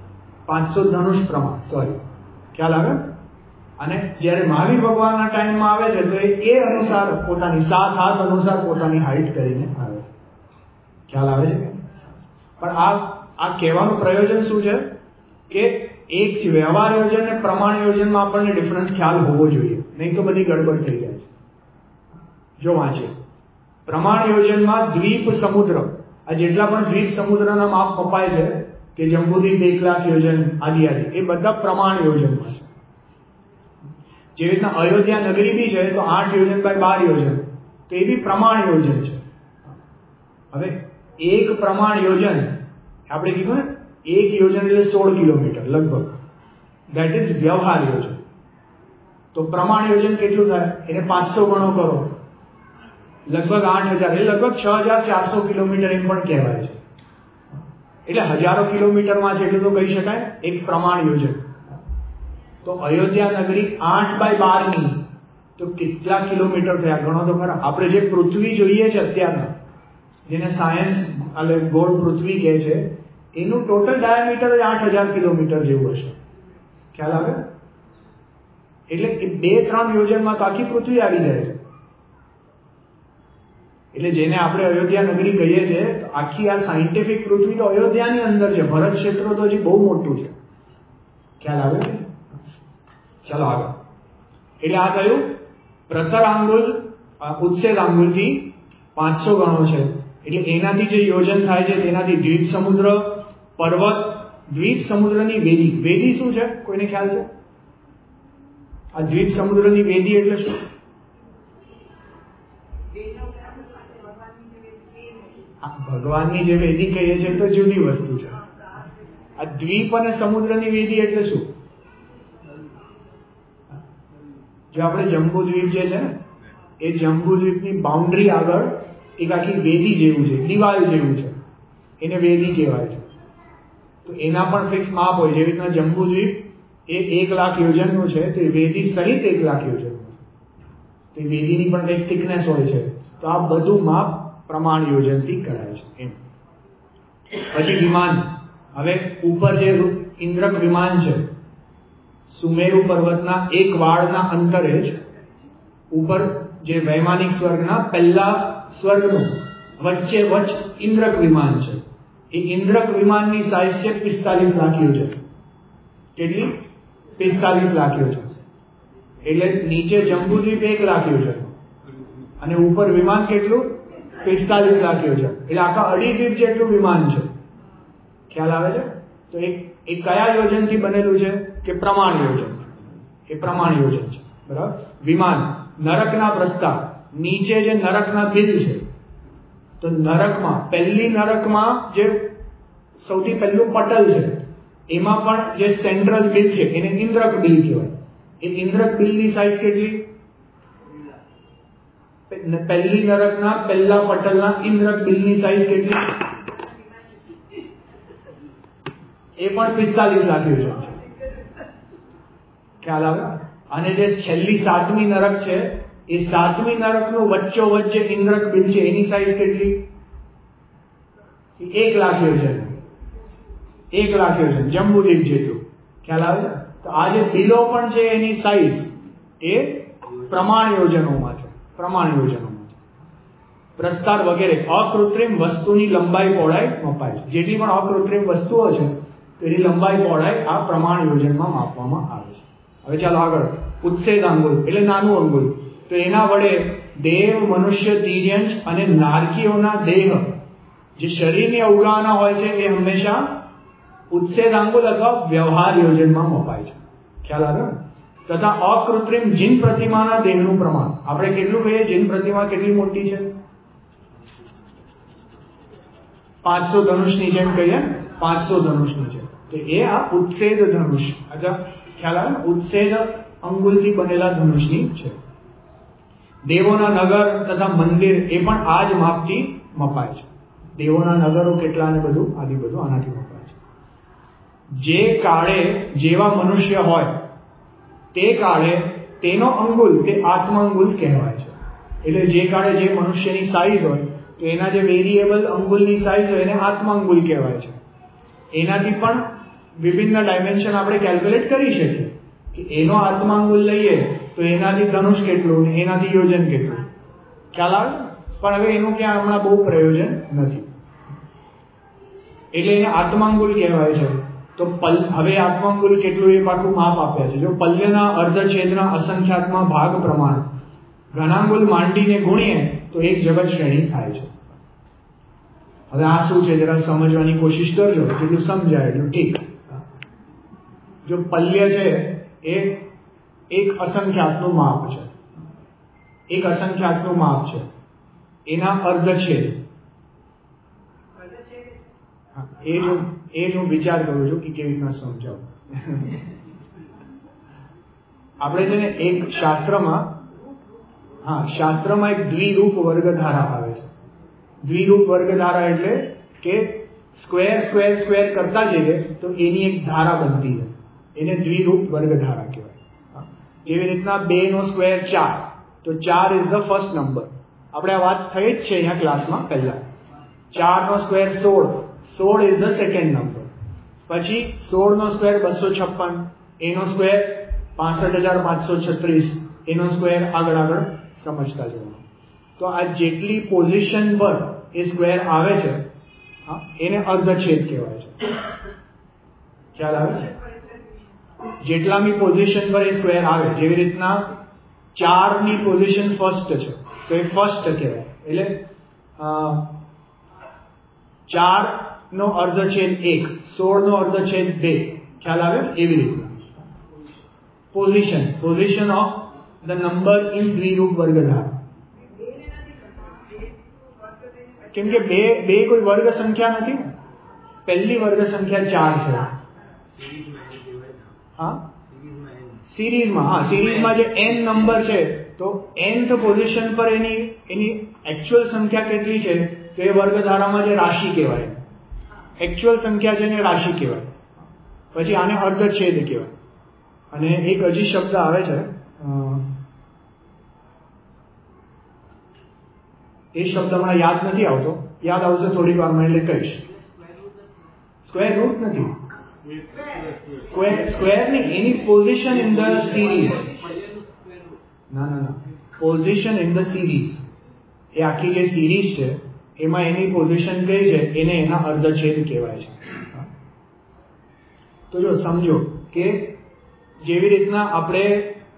Speaker 1: પાંચસો ધનુષ પ્રમાણ, સોરી, ખ્યાલ આવે? અને જ્યારે મહાવીર ભગવાનના ટાઈમમાં આવે છે તો એ અનુસાર પોતાની સાત હાથ અનુસાર પોતાની હાઈટ કરીને આવે છે. ખ્યાલ આવે છે? પણ આ આ કહેવાનું પ્રયોજન શું છે કે એક વ્યવહાર યોજન અને પ્રમાણ યોજનમાં આપણને ડિફરન્સ ખ્યાલ હોવો જોઈએ, નહીં તો બધી ગડબડ થઈ જાય છે. જો વાંચે પ્રમાણ યોજનમાં દ્વીપ સમુદ્ર, આ જેટલા પણ દ્વીપ સમુદ્રના માપ મપાય છે કે જંબુદ્વીપ એક લાખ યોજન આદિ આદિ, એ બધા પ્રમાણ યોજનમાં છે. જેવી રીતના અયોધ્યા નગરી બી છે તો આઠ યોજન બાય બાર યોજન, તો એ બી પ્રમાણ યોજન છે. હવે એક પ્રમાણ યોજન આપણે કીધું ને, એક યોજન એટલે સોળ કિલોમીટર લગભગ, દેટ ઇઝ વ્યવહાર યોજન. તો પ્રમાણ યોજન કેટલું થાય? એને પાંચસો ગણો કરો, લગભગ આઠ હજાર, એટલે લગભગ છ હજાર ચારસો કિલોમીટર એમ પણ કહેવાય છે. એટલે હજારો કિલોમીટરમાં છે એટલું તો કહી શકાય એક પ્રમાણ યોજન. તો અયોધ્યા નગરી આઠ બાય બાર ની તો કેટલા કિલોમીટર થયા? ગણો તો ખરા. આપણે જે પૃથ્વી જોઈએ છે અત્યારના, જેને સાયન્સ એટલે ગોળ પૃથ્વી કહે છે, એનું ટોટલ ડાયામીટર જ આઠ હજાર કિલોમીટર જેવું હશે. ખ્યાલ આવે? એટલે એ બે ત્રણ યોજનમાં તો આખી પૃથ્વી આવી જાય છે. એટલે જેને આપણે અયોધ્યા નગરી કહીએ છીએ, આખી આ સાયન્ટિફિક પૃથ્વી તો અયોધ્યાની અંદર છે. ભરત ક્ષેત્ર તો હજી બહુ મોટું છે. ખ્યાલ આવે? ચાલો આગળ. એટલે આ થયું પ્રથર આંગુલ, ઉચ્છેદ આંગુલથી પાંચસો ગણો છે. એટલે એનાથી જે યોજન થાય છે તેનાથી દ્વીપ સમુદ્ર, પર્વત, દ્વીપ સમુદ્રની વેદી. વેદી શું છે? કોઈને ખ્યાલ છે? આ દ્વીપ સમુદ્રની વેદી એટલે શું? ભગવાનની જે વેદી કહીએ છીએ તો જુદી વસ્તુ છે. આ દ્વીપ અને સમુદ્રની વેદી એટલે શું? જો આપણે જંબુદ્વીપ જે છે ને, એ જંબુદ્વીપની બાઉન્ડ્રી આગળ એક આખી વેદી જેવું છે, દિવાલ જેવું છે, એને વેદી કહેવાય છે. તો એના પણ ફિક્સ માપ હોય. જેવી રીતના જંબુદ્વીપ એ એક લાખ યોજનનું છે, તો વેદી સહિત એક લાખ યોજનનું છે. તો વેદીની પણ કંઈક થિકનેસ હોય છે. તો આ બધું માપ પ્રમાણ યોજનથી કરાય છે એમ. પછી વિમાન. હવે ઉપર જે ઇન્દ્રક વિમાન છે, સુમેરુ પર્વતના એક વાળના અંતરે જ ઉપર જે વૈમાનિક સ્વર્ગના પહેલા સ્વર્ગનું વચ્ચે વચ્ચ ઇન્દ્રક વિમાન છે. એ ઇન્દ્રક વિમાનની સાઈઝ છે પિસ્તાલીસ લાખ યોજન. કેટલી? પિસ્તાલીસ લાખ યોજન. એટલે નીચે જંબુદ્વીપ એક લાખ યોજન અને ઉપર વિમાન કેટલું? પિસ્તાલીસ લાખ યોજન. એટલે આખા અઢી દ્વીપ જેટલું વિમાન છે. ખ્યાલ આવે છે? તો એક એ કયા યોજનથી બનેલું છે? કે પ્રમાણ યોજન. એ પ્રમાણ યોજન છે. બરાબર. વિમાન. નરકના પ્રસ્તાર. નીચે જે નરકના બિલ છે, તો નરકમાં પહેલી નરકમાં જે સૌથી પહેલું પટલ છે, એમાં પણ જે સેન્ટ્રલ બિલ છે એને ઇન્દ્રક બિલ કહેવાય. એ ઇન્દ્રક બિલની સાઈઝ કેટલી? પહેલી નરકના પહેલા પટલના ઇન્દ્રક બિલની સાઈઝ કેટલી? એ પણ પિસ્તાલીસ લાખ યોજન છે. ખ્યાલ આવે? અને જે છેલ્લી સાતમી નરક છે, એ સાતમી નરકનું વચ્ચો વચ્ચે ઇન્દ્રક બિલ છે, એની સાઈઝ કેટલી? એક લાખ યોજન. એક લાખ યોજન જંબુદ્વીપ જેટલું. ખ્યાલ આવે? તો આ જે બિલો પણ છે એની સાઈઝ એ પ્રમાણ યોજનોમાં છે. પ્રમાણ યોજનોમાં છે. પ્રસ્તાર વગેરે અકૃત્રિમ વસ્તુની લંબાઈ પહોળાઈ મપાય છે. જેટલી પણ અકૃત્રિમ વસ્તુઓ છે તેની લંબાઈ પહોળાઈ આ પ્રમાણ યોજનમાં માપવામાં આવે છે. હવે ચાલો આગળ. ઉચ્છેદ આંગુલ એટલે નાનું અંગુલ. તો એના વડે દેવ, મનુષ્ય, તિર્યંશ અને નારકીઓના દેહ જે શરીરની અવગાહના હોય છે એ હંમેશા ઉચ્છેદ આંગુલ અથવા વ્યવહાર યોજનમાં મપાય છે. ખ્યાલ આવે? તથા અકૃત્રિમ જીન પ્રતિમાના દેહનું પ્રમાણ. આપણે કેટલું કહીએ? જીન પ્રતિમા કેટલી મોટી છે? પાંચસો ધનુષની જેમ કહીએ, પાંચસો ધનુષની છે. તો એ આ ઉચ્છેદ ધનુષ અથવા ખ્યાલ આવે? ઉચ્છેદ અંગુલથી બનેલા ધનુષની છે. દેવોના નગર તથા મંદિર એ પણ આ જ માપથી મપાય છે. દેવોના નગરો કેટલા ને બધું આદિ બધું આનાથી મપાય છે. જે કાળે જેવા મનુષ્ય હોય તે કાળે તેનો અંગુલ તે આત્માંગુલ કહેવાય છે. એટલે જે કાળે જે મનુષ્યની સાઈઝ હોય તો એના જે વેરિયેબલ અંગુલની સાઈઝ હોય એને આત્માંગુલ કહેવાય છે. એનાથી પણ વિભિન્ન ડાયમેન્શન આપણે કેલ્ક્યુલેટ કરી શકીએ કે એનો આત્માંગુલ લઈએ તો એનાથી ધનુષ કેટલું ને એનાથી યોજન કેટલું, ખ્યાલ આવે? પણ હવે એનું ક્યાં હમણાં બહુ પ્રયોજન નથી, એટલે એને આત્માંગુલ કહેવાય છે. તો પલ હવે આત્માંગુલ કેટલું એ પાકું માપ આપ્યા છે. જો પલ્યના અર્ધછેદના અસંખ્યાતમાં ભાગ પ્રમાણ ઘનાંગુલ માંડીને ગુણીએ તો એક જગત શ્રેણી થાય છે. હવે આ શું છે જરા સમજવાની કોશિશ કરજો, જેટલું સમજાય એટલું ઠીક. જો પલ્ય છે એ એક અસંખ્યાતનું માપ છે, એક અસંખ્યાતનું માપ છે, એના અર્ધછેદ. એ જો એ જ હું વિચાર કરું છું કે કેવી રીતના સમજાવું. આપણે છે ને એક શાસ્ત્રમાં, હા શાસ્ત્રમાં એક દ્વિરૂપ વર્ગધારા આવે છે. દ્વિરૂપ વર્ગધારા એટલે કે સ્ક્વેર સ્ક્વેર સ્ક્વેર કરતા જઈએ તો એની એક ધારા બનતી છે, એને દ્વિરૂપ વર્ગધારા કહેવાય. જેવી રીતના બે નો સ્ક્વેર ચાર, તો ચાર ઇઝ ધ ફર્સ્ટ નંબર. આપણે આ વાત થઈ જ છે અહીંયા ક્લાસમાં પહેલા. ચાર નો સ્ક્વેર સોળ, સોળ ઇઝ ધ સેકન્ડ નંબર. પછી સોળ નો સ્ક્વેર બસો છપ્પન, એનો સ્ક્વેર પાસઠ હજાર પાંચસો છત્રીસ, એનો સ્ક્વેર આગળ આગળ સમજતા જવાનું. તો આ જેટલી પોઝિશન પર એ સ્ક્વેર આવે છે એને અર્ધછેદ કહેવાય છે. ખ્યાલ આવે છે? જેટલામી પોઝિશન પર એ સ્ક્વેર આવે, જેવી રીતના ચાર ની પોઝિશન ફર્સ્ટ છે તો એ ફર્સ્ટ કહેવાય. એટલે ચાર નો અર્ધછેદ એક, સોળ નો અર્ધછેદ બે, ખ્યાલ આવે? એવી રીતના position position of the number in દ્વિરૂપ વર્ગધારા. કેમ કે બે બે કોઈ વર્ગ સંખ્યા નથી ને, પહેલી વર્ગ સંખ્યા ચાર છે. હા સિરીઝમાં, હા સિરીઝમાં જે એન નંબર છે તો nth પોઝિશન પર એની એની એકચ્યુઅલ સંખ્યા કેટલી છે તો એ વર્ગધારામાં જે રાશિ કહેવાય, એકચ્યુઅલ સંખ્યા છે ને રાશિ કહેવાય. પછી આને અર્ધછેદ કહેવાય. અને એક હજી શબ્દ આવે છે, એ શબ્દ હમણાં યાદ નથી આવતો, યાદ આવશે થોડી વારમાં એટલે કહીશ. સ્ક્વેર રૂટ નથી, સ્ક્વેર સ્ક્વેર ની એની પોઝિશન ઇન ધ સિરીઝ. ના ના ના પોઝિશન ઇન ધ સિરીઝ, એ આખી જે સિરીઝ છે એમાં એની પોઝિશન કઈ છે એને એના અર્ધછેદ કહેવાય છે. તો જો સમજો કે જેવી રીતના આપણે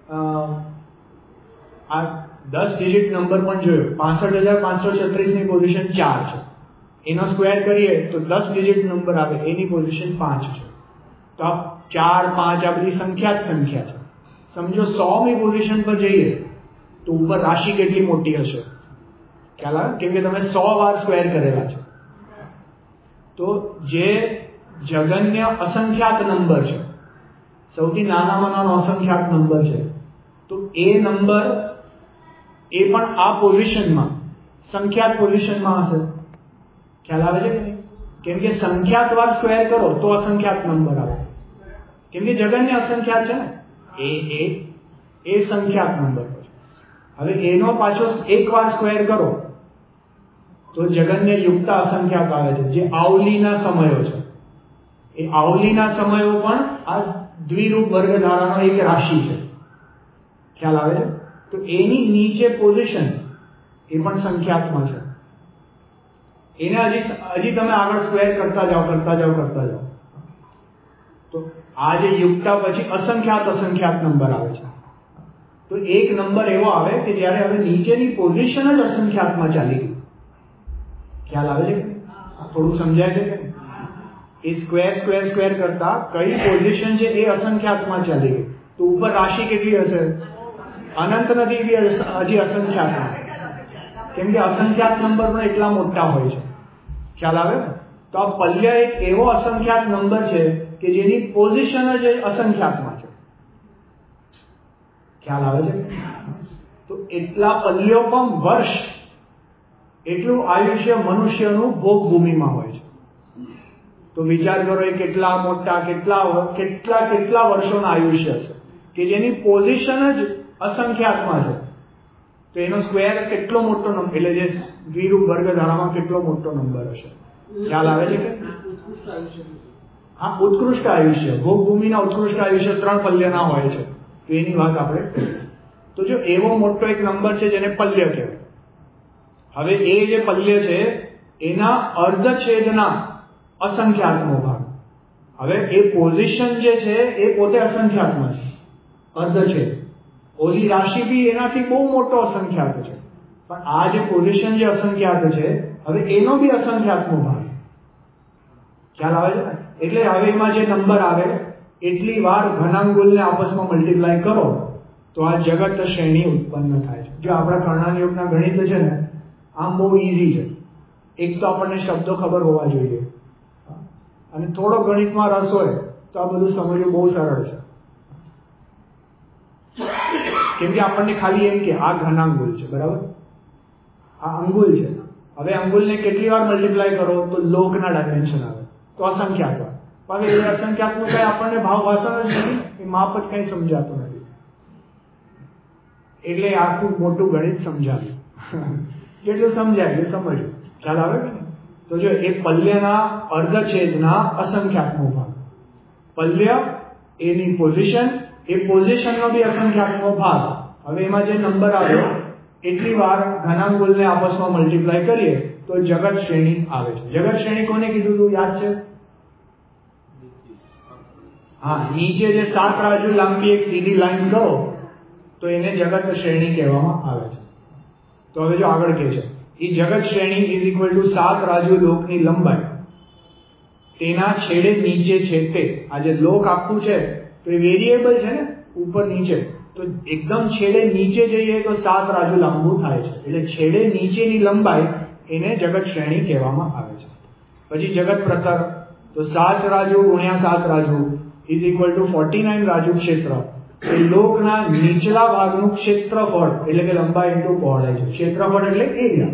Speaker 1: આ દસ ડિજિટ નંબર પણ જોયો, પાસઠ હજાર પાંચસો છત્રીસ ની પોઝિશન ચાર છે, એનો સ્ક્વેર કરીએ તો દસ ડિજિટ નંબર આવે, એની પોઝિશન પાંચ છે. તો આ ચાર પાંચ આ બધી સંખ્યા જ સંખ્યા છે. સમજો સો ની પોઝિશન પર જઈએ તો ઉપર રાશિ કેટલી મોટી હશે, ખ્યાલ આવે? કેમ કે તમે સો વાર સ્ક્વેર કરેલા છે. તો જે જગન્ય અસંખ્યાત નંબર છે, સૌથી નાનામાં નાનો અસંખ્યાત નંબર છે, તો એ નંબર એ પણ આ પોઝિશનમાં સંખ્યાત પોઝિશનમાં હશે. ખ્યાલ આવે છે કે નહીં? કેમ કે સંખ્યાત વાર સ્ક્વેર કરો તો અસંખ્યાત નંબર આવે, કેમ કે જગન્ય અસંખ્યાત છે ને, એ એ એ સંખ્યાત નંબર છે. હવે એનો પાછો એક વાર સ્ક્વેર કરો તો જગન્ય યુક્ત અસંખ્યાત આવે છે, જે આવલીના સમયો છે. એ આવલીના સમયો પણ આ દ્વિરૂપ વર્ગધારાનો એક રાશિ છે. ખ્યાલ આવે છે? તો એની નીચે પોઝિશન એ પણ સંખ્યાતમાં છે. એને હજી હજી તમે આગળ સ્ક્વેર કરતા જાઓ કરતા જાઓ કરતા જાઓ તો આ જે યુક્તા પછી અસંખ્યાત અસંખ્યાત નંબર આવે છે. તો એક નંબર એવો આવે કે જ્યારે હવે નીચેની પોઝિશન જ અસંખ્યાતમાં ચાલી ગઈ. ખ્યાલ આવે છે? થોડું સમજાય છે કે એ સ્ક્વેર સ્ક્વેર સ્ક્વેર કરતા કઈ પોઝિશન છે એ અસંખ્યાતમાં ચાલી ગઈ, તો ઉપર રાશિ કેટલી હશે? અનંત નથી, હજી અસંખ્યાત. કેમ કે અસંખ્યાત નંબર પણ એટલા મોટા હોય છે. ખ્યાલ આવે? તો આ પલ્ય એક એવો અસંખ્યાત નંબર છે કે જેની પોઝિશન જ અસંખ્યાતમાં છે. ખ્યાલ આવે છે? તો એટલા પલ્યો પણ વર્ષ એટલું આયુષ્ય મનુષ્યનું ભોગ ભૂમિમાં હોય છે. તો વિચાર કરો એ કેટલા મોટા કેટલા કેટલા કેટલા વર્ષોના આયુષ્ય છે કે જેની પોઝિશન જ અસંખ્યાતમાં છે. તો એનો સ્ક્વેર કેટલો મોટો નંબર, એટલે જે દ્વિરૂપ વર્ગધારામાં કેટલો મોટો નંબર હશે. ખ્યાલ આવે છે કે હા, ઉત્કૃષ્ટ આયુષ્ય, ભોગભૂમિના ઉત્કૃષ્ટ આયુષ્ય ત્રણ પલ્યના હોય છે, તો એની વાત આપણે કરીએ. તો જો એવો મોટો એક નંબર છે જેને પલ્ય કહેવાય. હવે એ જે પલ્ય છે એના અર્ધછેદના અસંખ્યાતમો ભાગ. હવે એ પોઝિશન જે છે એ પોતે અસંખ્યાતમાં છે, અર્ધછેદ. ઓલી રાશિ બી એનાથી બહુ મોટો અસંખ્યાત છે, પણ આ જે પોઝિશન જે અસંખ્યાત છે હવે એનો બી અસંખ્યાતમો ભાગ. ખ્યાલ આવે છે ને? એટલે હવે એમાં જે નંબર આવે એટલી વાર ઘનાંગુલને આપસમાં મલ્ટીપ્લાય કરો તો આ જગત શ્રેણી ઉત્પન્ન થાય છે. જો આપણા કર્ણાની યોગના ગણિત છે ને આમ બહુ ઈઝી છે. એક તો આપણને શબ્દો ખબર હોવા જોઈએ અને થોડો ગણિતમાં રસ હોય તો આ બધું સમજવું બહુ સરળ છે. કેમ કે આપણને ખાલી એમ કે આ ઘનાંગુલ છે, બરાબર, આ અંગુલ છે. હવે અંગુલને કેટલી વાર મલ્ટીપ્લાય કરો તો લોકના ડાયમેન્શન આવે, તો અસંખ્યાત હોય. પણ એ અસંખ્યાતનું કઈ આપણને ભાવ ભાષા જ નથી, એ માપ જ કઈ સમજાતું નથી. એટલે આખું મોટું ગણિત સમજાવ્યું. જેટલું સમજાય એટલું સમજ્યું. ખ્યાલ આવે કે? તો જો એ પલ્યના અર્ધછેદના અસંખ્યાતનો ભાગ. પલ્ય એની પોઝિશન, એ પોઝિશનનો બી અસંખ્યાતનો ભાગ. હવે એમાં જે નંબર આવ્યો એટલી વાર ઘનાંગુલને આપસમાં મલ્ટીપ્લાય કરીએ તો જગત શ્રેણી આવે છે. જગત શ્રેણી કોને કીધું તું યાદ છે? હા, નીચે જે સાત રાજુ લાંબી એક સીધી લાઈન કરો તો એને જગત શ્રેણી કહેવામાં આવે છે. તો હવે જો આગળ કહે છે એ જગત શ્રેણી ઇઝ ઇક્વલ ટુ સાત રાજુ લોકની લંબાઈ, તેના છેડે નીચે છે તે. આ જે લોક આખું છે તો એ વેરિયેબલ છે ને, ઉપર નીચે. તો એકદમ છેડે નીચે જઈએ તો સાત રાજુ લાંબુ થાય છે. એટલે છેડે નીચેની લંબાઈ એને જગત શ્રેણી કહેવામાં આવે છે. પછી જગત પ્રતર, તો સાત રાજુ ગુણ્યા સાત રાજુ is equal to forty nine રાજુ ક્ષેત્ર. એ લોકના નીચલા ભાગનું ક્ષેત્રફળ એટલે કે લંબાઈ ઇન્ટુ પહોળાઈ છે. ક્ષેત્રફળ એટલે એરિયા.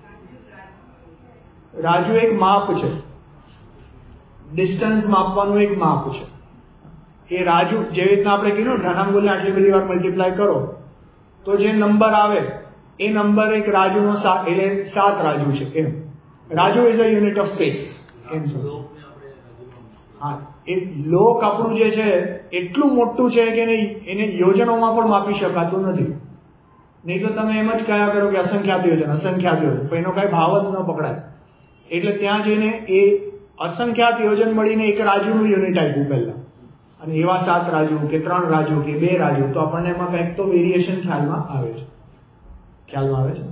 Speaker 1: રાજુ એક માપ છે, ડિસ્ટન્સ માપવાનું એક માપ છે. એ રાજુ જેવી રીતના આપણે કીધું ઘનાંગુલને આટલી બધી વાર મલ્ટીપ્લાય કરો તો જે નંબર આવે એ નંબર એક રાજુનો એટલે સાત રાજુ છે એમ. Rajju is a unit of space એમ છે. હા, એ લોક આપણું જે છે એટલું મોટું છે કે એને યોજનોમાં પણ માપી શકાતું નથી. નહીં તો તમે એમ જ કહ્યા કરો કે અસંખ્યાત યોજન, અસંખ્યાત યોજન, પણ એનો કઈ ભાવ જ ન પકડાય. એટલે ત્યાં જઈને એ અસંખ્યાત યોજન મળીને એક રાજુનું યુનિટ આપ્યું પહેલા, અને એવા સાત રાજુ કે ત્રણ રાજુ કે બે રાજુ, તો આપણને એમાં કંઈક તો વેરિએશન ખ્યાલમાં આવે છે. ખ્યાલમાં આવે છે.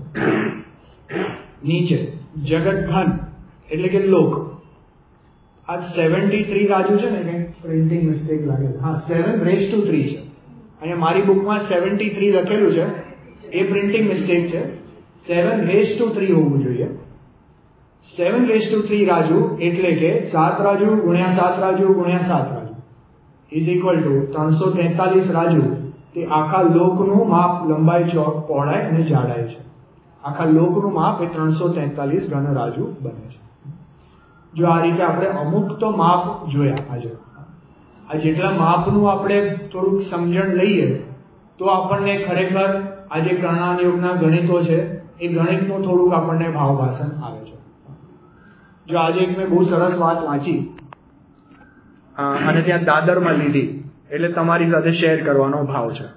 Speaker 1: નીચે જગત ઘન એટલે કે લોક. આ સેવન્ટી થ્રી રાજુ છે ને, કંઈક પ્રિન્ટિંગ મિસ્ટેક લાગે છે. હા, સેવન રેસ ટુ થ્રી છે. અહીંયા મારી બુકમાં સેવન્ટી થ્રી લખેલું છે, એ પ્રિન્ટિંગ મિસ્ટેક છે. સેવન રેસ ટુ થ્રી હોવું જોઈએ. Seven raise to three rajju એટલે કે સાત રાજુ ગુણ્યા સાત રાજુ ગુણ્યા સાત રાજુ ઇઝ ઇક્વલ ટુ ત્રણસો તેતાલીસ રાજુ. તે આખા લોકનું માપ, લંબાઈ, ચોક, પહોળાઈ અને જાડાઈ છે. આખા લોકનું માપ એ ત્રણસો તેતાલીસ ઘન રાજુ બને છે. જો આ રીતે આપણે અમુક તો માપ જોયા આજે. આ જેટલા માપનું આપણે થોડુંક સમજણ લઈએ તો આપણને ખરેખર આ જે કર્ણાની યોગના ગણિતો છે એ ગણિતનું થોડુંક આપણને ભાવભાષણ આવે છે. જો આજે એક મેં બહુ સરસ વાત વાંચી અને ત્યાં દાદરમાં લીધી એટલે તમારી સાથે શેર કરવાનો ભાવ છે.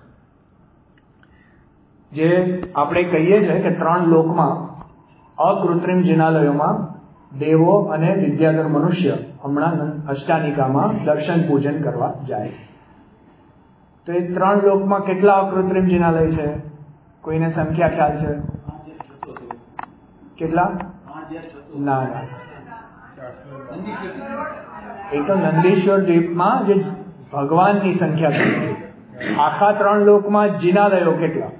Speaker 1: જે આપણે કહીએ છીએ કે ત્રણ લોકમાં અકૃત્રિમ જિનાલયોમાં દેવો અને વિદ્યાધર મનુષ્ય હમણાં અષ્ટાનિકામાં દર્શન પૂજન કરવા જાય. તો એ ત્રણ લોકમાં કેટલા અકૃત્રિમ જિનાલય છે? કોઈને સંખ્યા ખ્યાલ છે? કેટલા? ના ના, એ તો નંદીશ્વર દ્વીપમાં જે ભગવાનની સંખ્યા છે. આખા ત્રણ લોકમાં જિનાલયો કેટલા?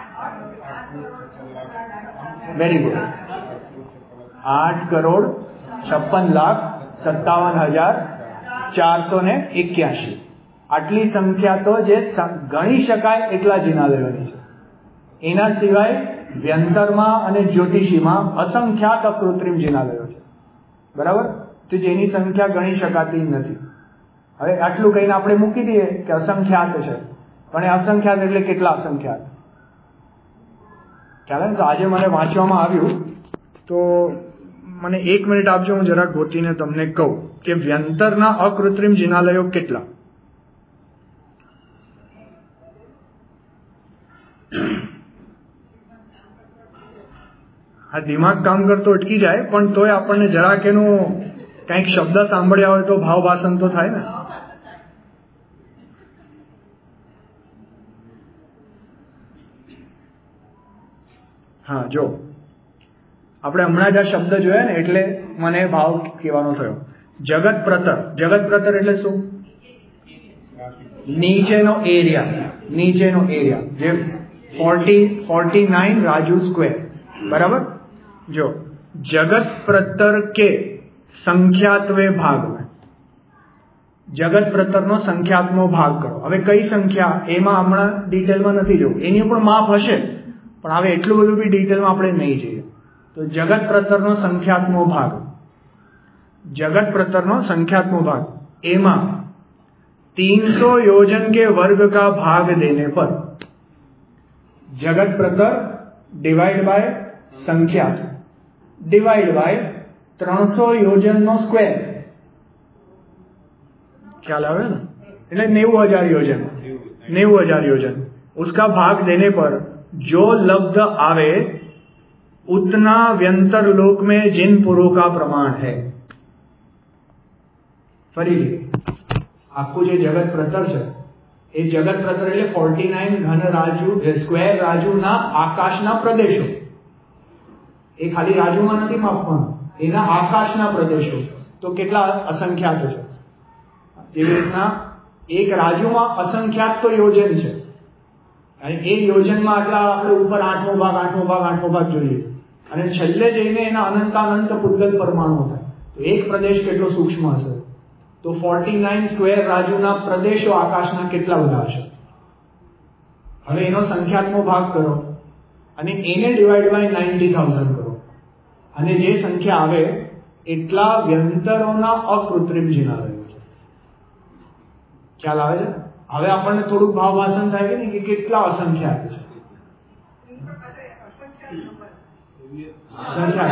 Speaker 1: Very good. આઠ કરોડ છપ્પન લાખ સત્તાવન હજાર ચારસો ને એક્યાસી. આટલી સંખ્યા તો જે ગણી શકાય એટલા જિનાલયોની છે. એના સિવાય વ્યંતરમાં અને જ્યોતિષીમાં અસંખ્યાત અકૃત્રિમ જિનાલયો છે, બરાબર, તો જેની સંખ્યા ગણી શકાતી નથી. હવે આટલું કહીને આપણે મૂકી દઈએ કે અસંખ્યાત છે, પણ એ અસંખ્યાત એટલે કેટલા અસંખ્યાત? ખ્યાલ ને? તો આજે મને વાંચવામાં આવ્યું તો મને એક મિનિટ આપજો, હું જરા ગોતીને તમને કહું કે વ્યંતરના અકૃત્રિમ જિનાલયો કેટલા. આ દિમાગ કામ કરતો અટકી જાય, પણ તોય આપણને જરાક એનું કંઈક શબ્દ સાંભળ્યા હોય તો ભાવ ભાષણ તો થાય ને. હા, જો આપણે હમણાં જ આ શબ્દ જોયા ને એટલે મને ભાવ કહેવાનો થયો. જગત પ્રતર. જગત પ્રતર એટલે શું? નીચેનો એરિયા. નીચેનો એરિયા જે forty forty nine rajju square, બરાબર. જો जगत प्रतर के संख्यात्वे भाग में जगत प्रतरનો સંખ્યાત્મો ભાગ કરો. હવે કઈ સંખ્યા એમાં હમણાં ડિટેલમાં નથી જોવું, એની પણ માપ હશે પણ હવે એટલું બધું બી ડિટેલમાં આપણે નહીં જઈએ. તો જગત પ્રતરનો સંખ્યાત્મો ભાગ, जगत प्रतरનો संख्यात्मो भाग एमा तीन सौ योजन के वर्ग का भाग देने पर जगत प्रतर डिवाइड बाय संख्यात डिवाइड बाय तीन सौ योजन नो स्क्वेर, ख्याल आवे ना, એટલે नेવું हजार योजन नेવું हजार योजन उसका भाग देने पर जो लब्ध आवे उतना व्यंतर लोक में जिन पुरों का प्रमाण है. फरी આખું જે જગત પ્રતર છે એ જગત પ્રતર એટલે ફોર્ટી નાઇન ઘન રાજુ સ્ક્વેર રાજુના આકાશના પ્રદેશો. એ ખાલી રાજુમાં નથી માપવાનું, એના આકાશના પ્રદેશો તો કેટલા અસંખ્યાત છે. જેવી રીતના એક રાજુમાં અસંખ્યાત તો યોજન છે અને એ યોજનમાં આટલા આપણે ઉપર આઠમો ભાગ આઠમો ભાગ આઠમો ભાગ જોઈએ અને છેલ્લે જઈને એના અનંતાનંત પૂતગલ પરમાણુ થાય તો એક પ્રદેશ કેટલો સૂક્ષ્મ હશે. तो फोर्टी नाइन स्क्वेर राजुना प्रदेशों आकाशना केटला बधा छे. हवे एनो संख्यात्मक भाग करो अने एने डिवाइड बाय नाइंटी थाउज़ेंड करो अने जे संख्या आवे एटला व्यंतरोना अकृत्रिम जिनालयो छे. ख्याल आवे छे? हवे आपणे थोडुं भाव भाषण थाय के के केटला असंख्यात छे. संख्या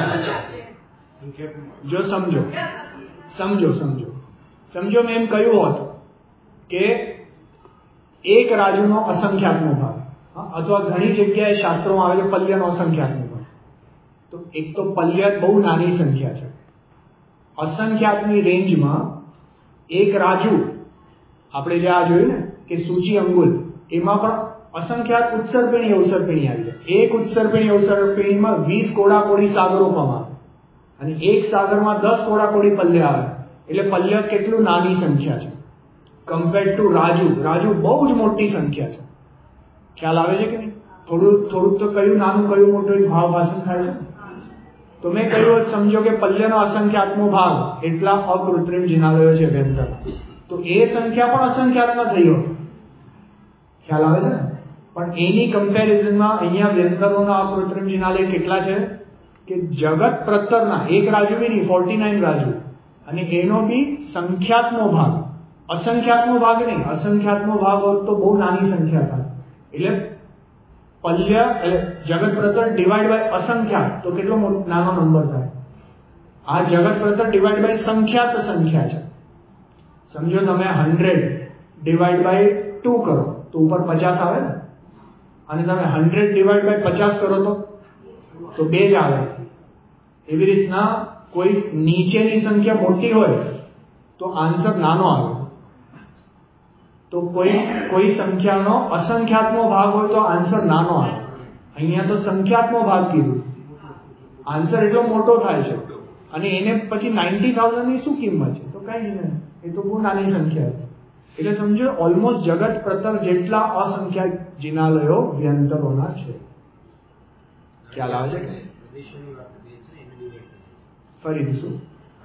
Speaker 1: जो समझो समझो समझो समझो मैं एम कहूं होत के एक राजुनो असंख्यात्मो भाग अथवा घणी जग्याए शास्त्रोमां आवे छे पल्यनो असंख्यात्मो भाग. तो एक तो पल्य बहु नानी संख्या छे. असंख्यातनी रेंजमां एक राजु आपणे जे आ जोयुं ने के सूची अंगुल एमां पण असंख्यात उत्सर्पिणी अवसर्पिणी आवी जाय. एक उत्सर्पिणी अवसर्पिणीमां वीस कोडाकोडी सागरो पामे अने एक सागरमां दस कोडाकोडी पल्य आवे એટલે પલ્ય કેટલું નાની સંખ્યા છે કમ્પેર્ડ ટુ રાજુ. રાજુ બહુ જ મોટી સંખ્યા છે. ખ્યાલ આવે છે કે નહીં? થોડું થોડુંક તો કયું નાનું કયું મોટું ભાવ ભાષણ થાય છે. તો મેં કહ્યું સમજો કે પલ્યનો અસંખ્યાત્મો ભાગ એટલા અકૃત્રિમ જિનાલયો છે વ્યંતર, તો એ સંખ્યા પણ અસંખ્યાત ન થઈ હોય. ખ્યાલ આવે છે ને? પણ એની કમ્પેરિઝનમાં અહીંયા વ્યંતરોના અકૃત્રિમ જિનાલય કેટલા છે કે જગત પ્રતરના એક રાજુ બી નહીં, ફોર્ટી નાઇન રાજુ અને એનો બી સંખ્યાત્મો ભાગ, અસંખ્યાત્મો ભાગ નહીં. અસંખ્યાત્મો ભાગ હોત તો બહુ નાની સંખ્યા થાય. એટલે પલ્ય એટલે જગત પ્રતર ડિવાઈડ બાય અસંખ્યાત તો કેટલો નાનો નંબર થાય. આ જગત પ્રતર ડિવાઈડ બાય સંખ્યાત સંખ્યા છે. સમજો તમે હંડ્રેડ ડિવાઈડ બાય ટુ કરો તો ઉપર પચાસ આવે ને, અને તમે હંડ્રેડ ડિવાઈડ બાય પચાસ કરો તો તો બે જ આવે. એવી રીતના कोई नीचेनी संख्या मोटी होय तो आंसर नानो आवे. तो कोई कोई संख्यानो असंख्यात्मो भाग होय तो आंसर नानो आवे. अहींया तो संख्यात्मो भाग कीधुं, आंसर एटलो मोटो थाय छे અને એને પછી નાઇન્ટી થાઉઝન્ડ ની શું કિંમત છે? તો કઈ જ નહીં, એ તો બહુ નાની સંખ્યા છે. એટલે સમજો ઓલમોસ્ટ જગત પ્રતર જેટલા અસંખ્યાત જિનાલયો વ્યંતરોના છે. ખ્યાલ આવે છે? ફરીથી શું?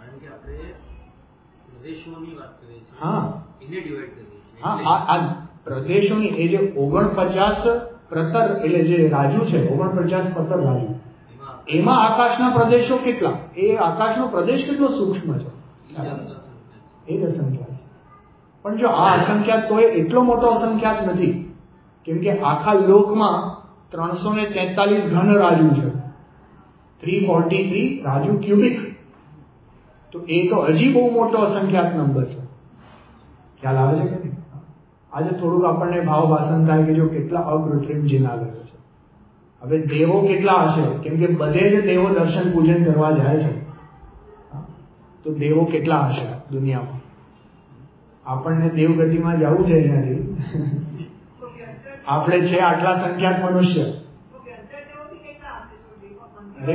Speaker 1: હા હા આ પ્રદેશોની એ જે ઓગણપચાસ પ્રતર એટલે જે રાજુ છે ઓગણપચાસ પ્રતર રાજુ એમાં આકાશના પ્રદેશો કેટલા? એ આકાશનો પ્રદેશ કેટલો સૂક્ષ્મ છે એ જ અસંખ્યાત છે. પણ જો આ અસંખ્યાત તો એટલો મોટો અસંખ્યાત નથી, કેમ કે આખા લોકમાં ત્રણસો ને તેતાલીસ ઘન રાજુ છે. Three forty three rajju cubic તો એ તો હજી બહુ મોટો અસંખ્યાત નંબર છે. ખ્યાલ આવે છે કે નહીં? આજે થોડુંક આપણને ભાવ ભાષણ થાય કે જો કેટલા અકૃત્રિમ જિનાલયો છે. હવે દેવો કેટલા હશે? કેમ કે બધે જ દેવો દર્શન પૂજન કરવા જાય છે. તો દેવો કેટલા હશે દુનિયામાં? આપણને દેવગતિમાં જવું છે અહીંયાથી. આપણે છે આટલા સંખ્યાત મનુષ્ય. અરે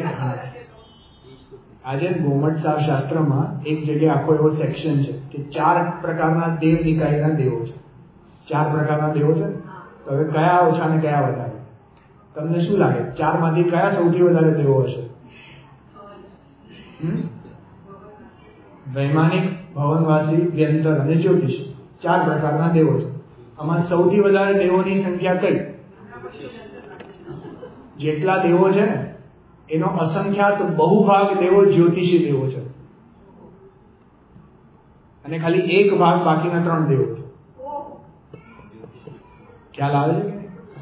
Speaker 1: આજે ગોમટ શાસ્ત્રમાં એક જગ્યાએ આખો એવો સેક્શન છે કે ચાર પ્રકારના દેવ નિકાયના દેવો છે. ચાર પ્રકારના દેવો છે. તો હવે કયા ઓછા ને કયા વધારે? તમને શું લાગે? ચાર માંથી કયા સૌથી વધારે દેવો હશે? વૈમાનિક, ભવનવાસી, વ્યંતર અને જ્યોતિષ. ચાર પ્રકારના દેવો છે. આમાં સૌથી વધારે દેવોની સંખ્યા કઈ? જેટલા દેવો છે ને એનો અસંખ્યાત બહુભાગ દેવો જ્યોતિષી દેવો છે, અને ખાલી એક ભાગ બાકીના ત્રણ દેવો છે. ખ્યાલ આવે છે?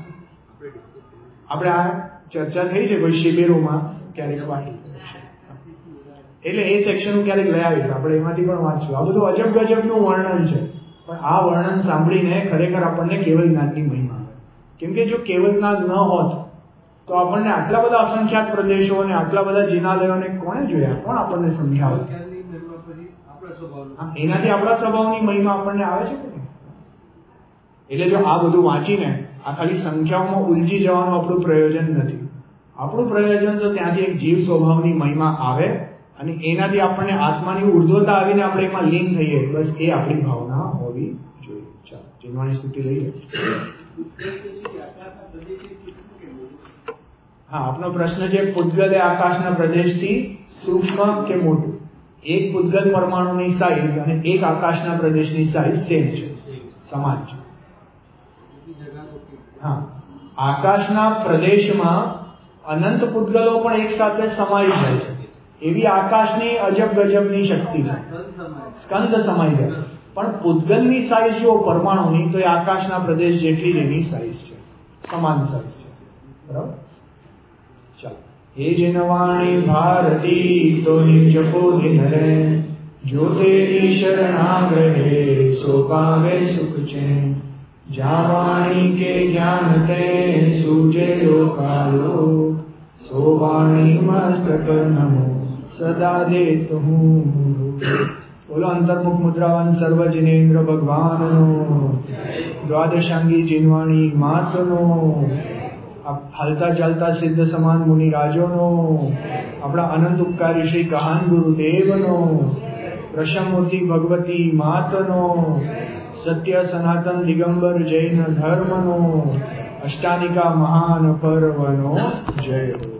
Speaker 1: આપણે આ ચર્ચા થઈ છે કોઈ શિબિરોમાં ક્યારેક વાંચી, એટલે એ સેક્શન હું ક્યારેક લઈ આવીશ, આપણે એમાંથી પણ વાંચશું. આ બધું અજબ ગજબનું વર્ણન છે, પણ આ વર્ણન સાંભળીને ખરેખર આપણને કેવલનાથની મહિમા આવે. કેમ કે જો કેવલનાથ ન હોત તો આપણને આટલા બધા અસંખ્યાત પ્રદેશો અને આટલા બધા જિનાલયોને કોણે જોયા? કોણ આપણને સમજાવે? એનાથી આપણા સ્વભાવની મહિમા આપણને આવે છે કે નહીં? એટલે જો આ બધું વાંચીને આ ખાલી સંખ્યાઓમાં ઉલજી જવાનું આપણું પ્રયોજન નથી. આપણું પ્રયોજન તો ત્યાંથી એક જીવ સ્વભાવની મહિમા આવે અને એનાથી આપણને આત્માની ઉર્ધ્વતા આવીને આપણે એમાં લીન થઈએ, બસ એ આપણી ભાવના હોવી જોઈએ. ચાલો જીવવાની સ્તુતિ લઈએ. હા, આપનો પ્રશ્ન છે પૂતગલ એ આકાશના પ્રદેશથી સૂક્ષ્મ કે મોટું? એક પૂતગલ પરમાણુની સાઈઝ અને એક આકાશના પ્રદેશની સાઈઝ સેમ છે, સમાન છે. હા, આકાશના પ્રદેશમાં અનંત પૂતગલો પણ એક સાથે સમાઈ જાય છે. એવી આકાશની અજબ ગજબની શક્તિ છે, સ્કંદ સમાઈ જાય. પણ પૂતગલની સાઈઝ જો પરમાણુની, તો એ આકાશના પ્રદેશ જેટલી જ એની સાઈઝ છે, સમાન સાઈઝ છે. બરાબર? ચાલો. હે જનવાણી ભારતી તો નિજપો નિધરે, જો તેરી શરણાગ્રહે સો પાવે સુખ છે. જાવાણી કે જ્ઞાન તે સૂજે લોકાલો, સો વાણી મસ્તક નમો સદા દેત હું. બોલો અંતર્મુખ મુદ્રાવાન સર્વ જિનેન્દ્ર ભગવાનનો, દ્વાદશાંગી જીનવાણી માતનો, હાલતા ચાલતા સિદ્ધ સમાન મુનિ રાજોનો, આપણા અનંત ઉપકારી શ્રી કહાન ગુરુદેવનો, પ્રશમૂર્તિ ભગવતી માતનો, સત્ય સનાતન દિગંબર જૈન ધર્મનો, અષ્ટાનિકા મહાન પર્વનો જય.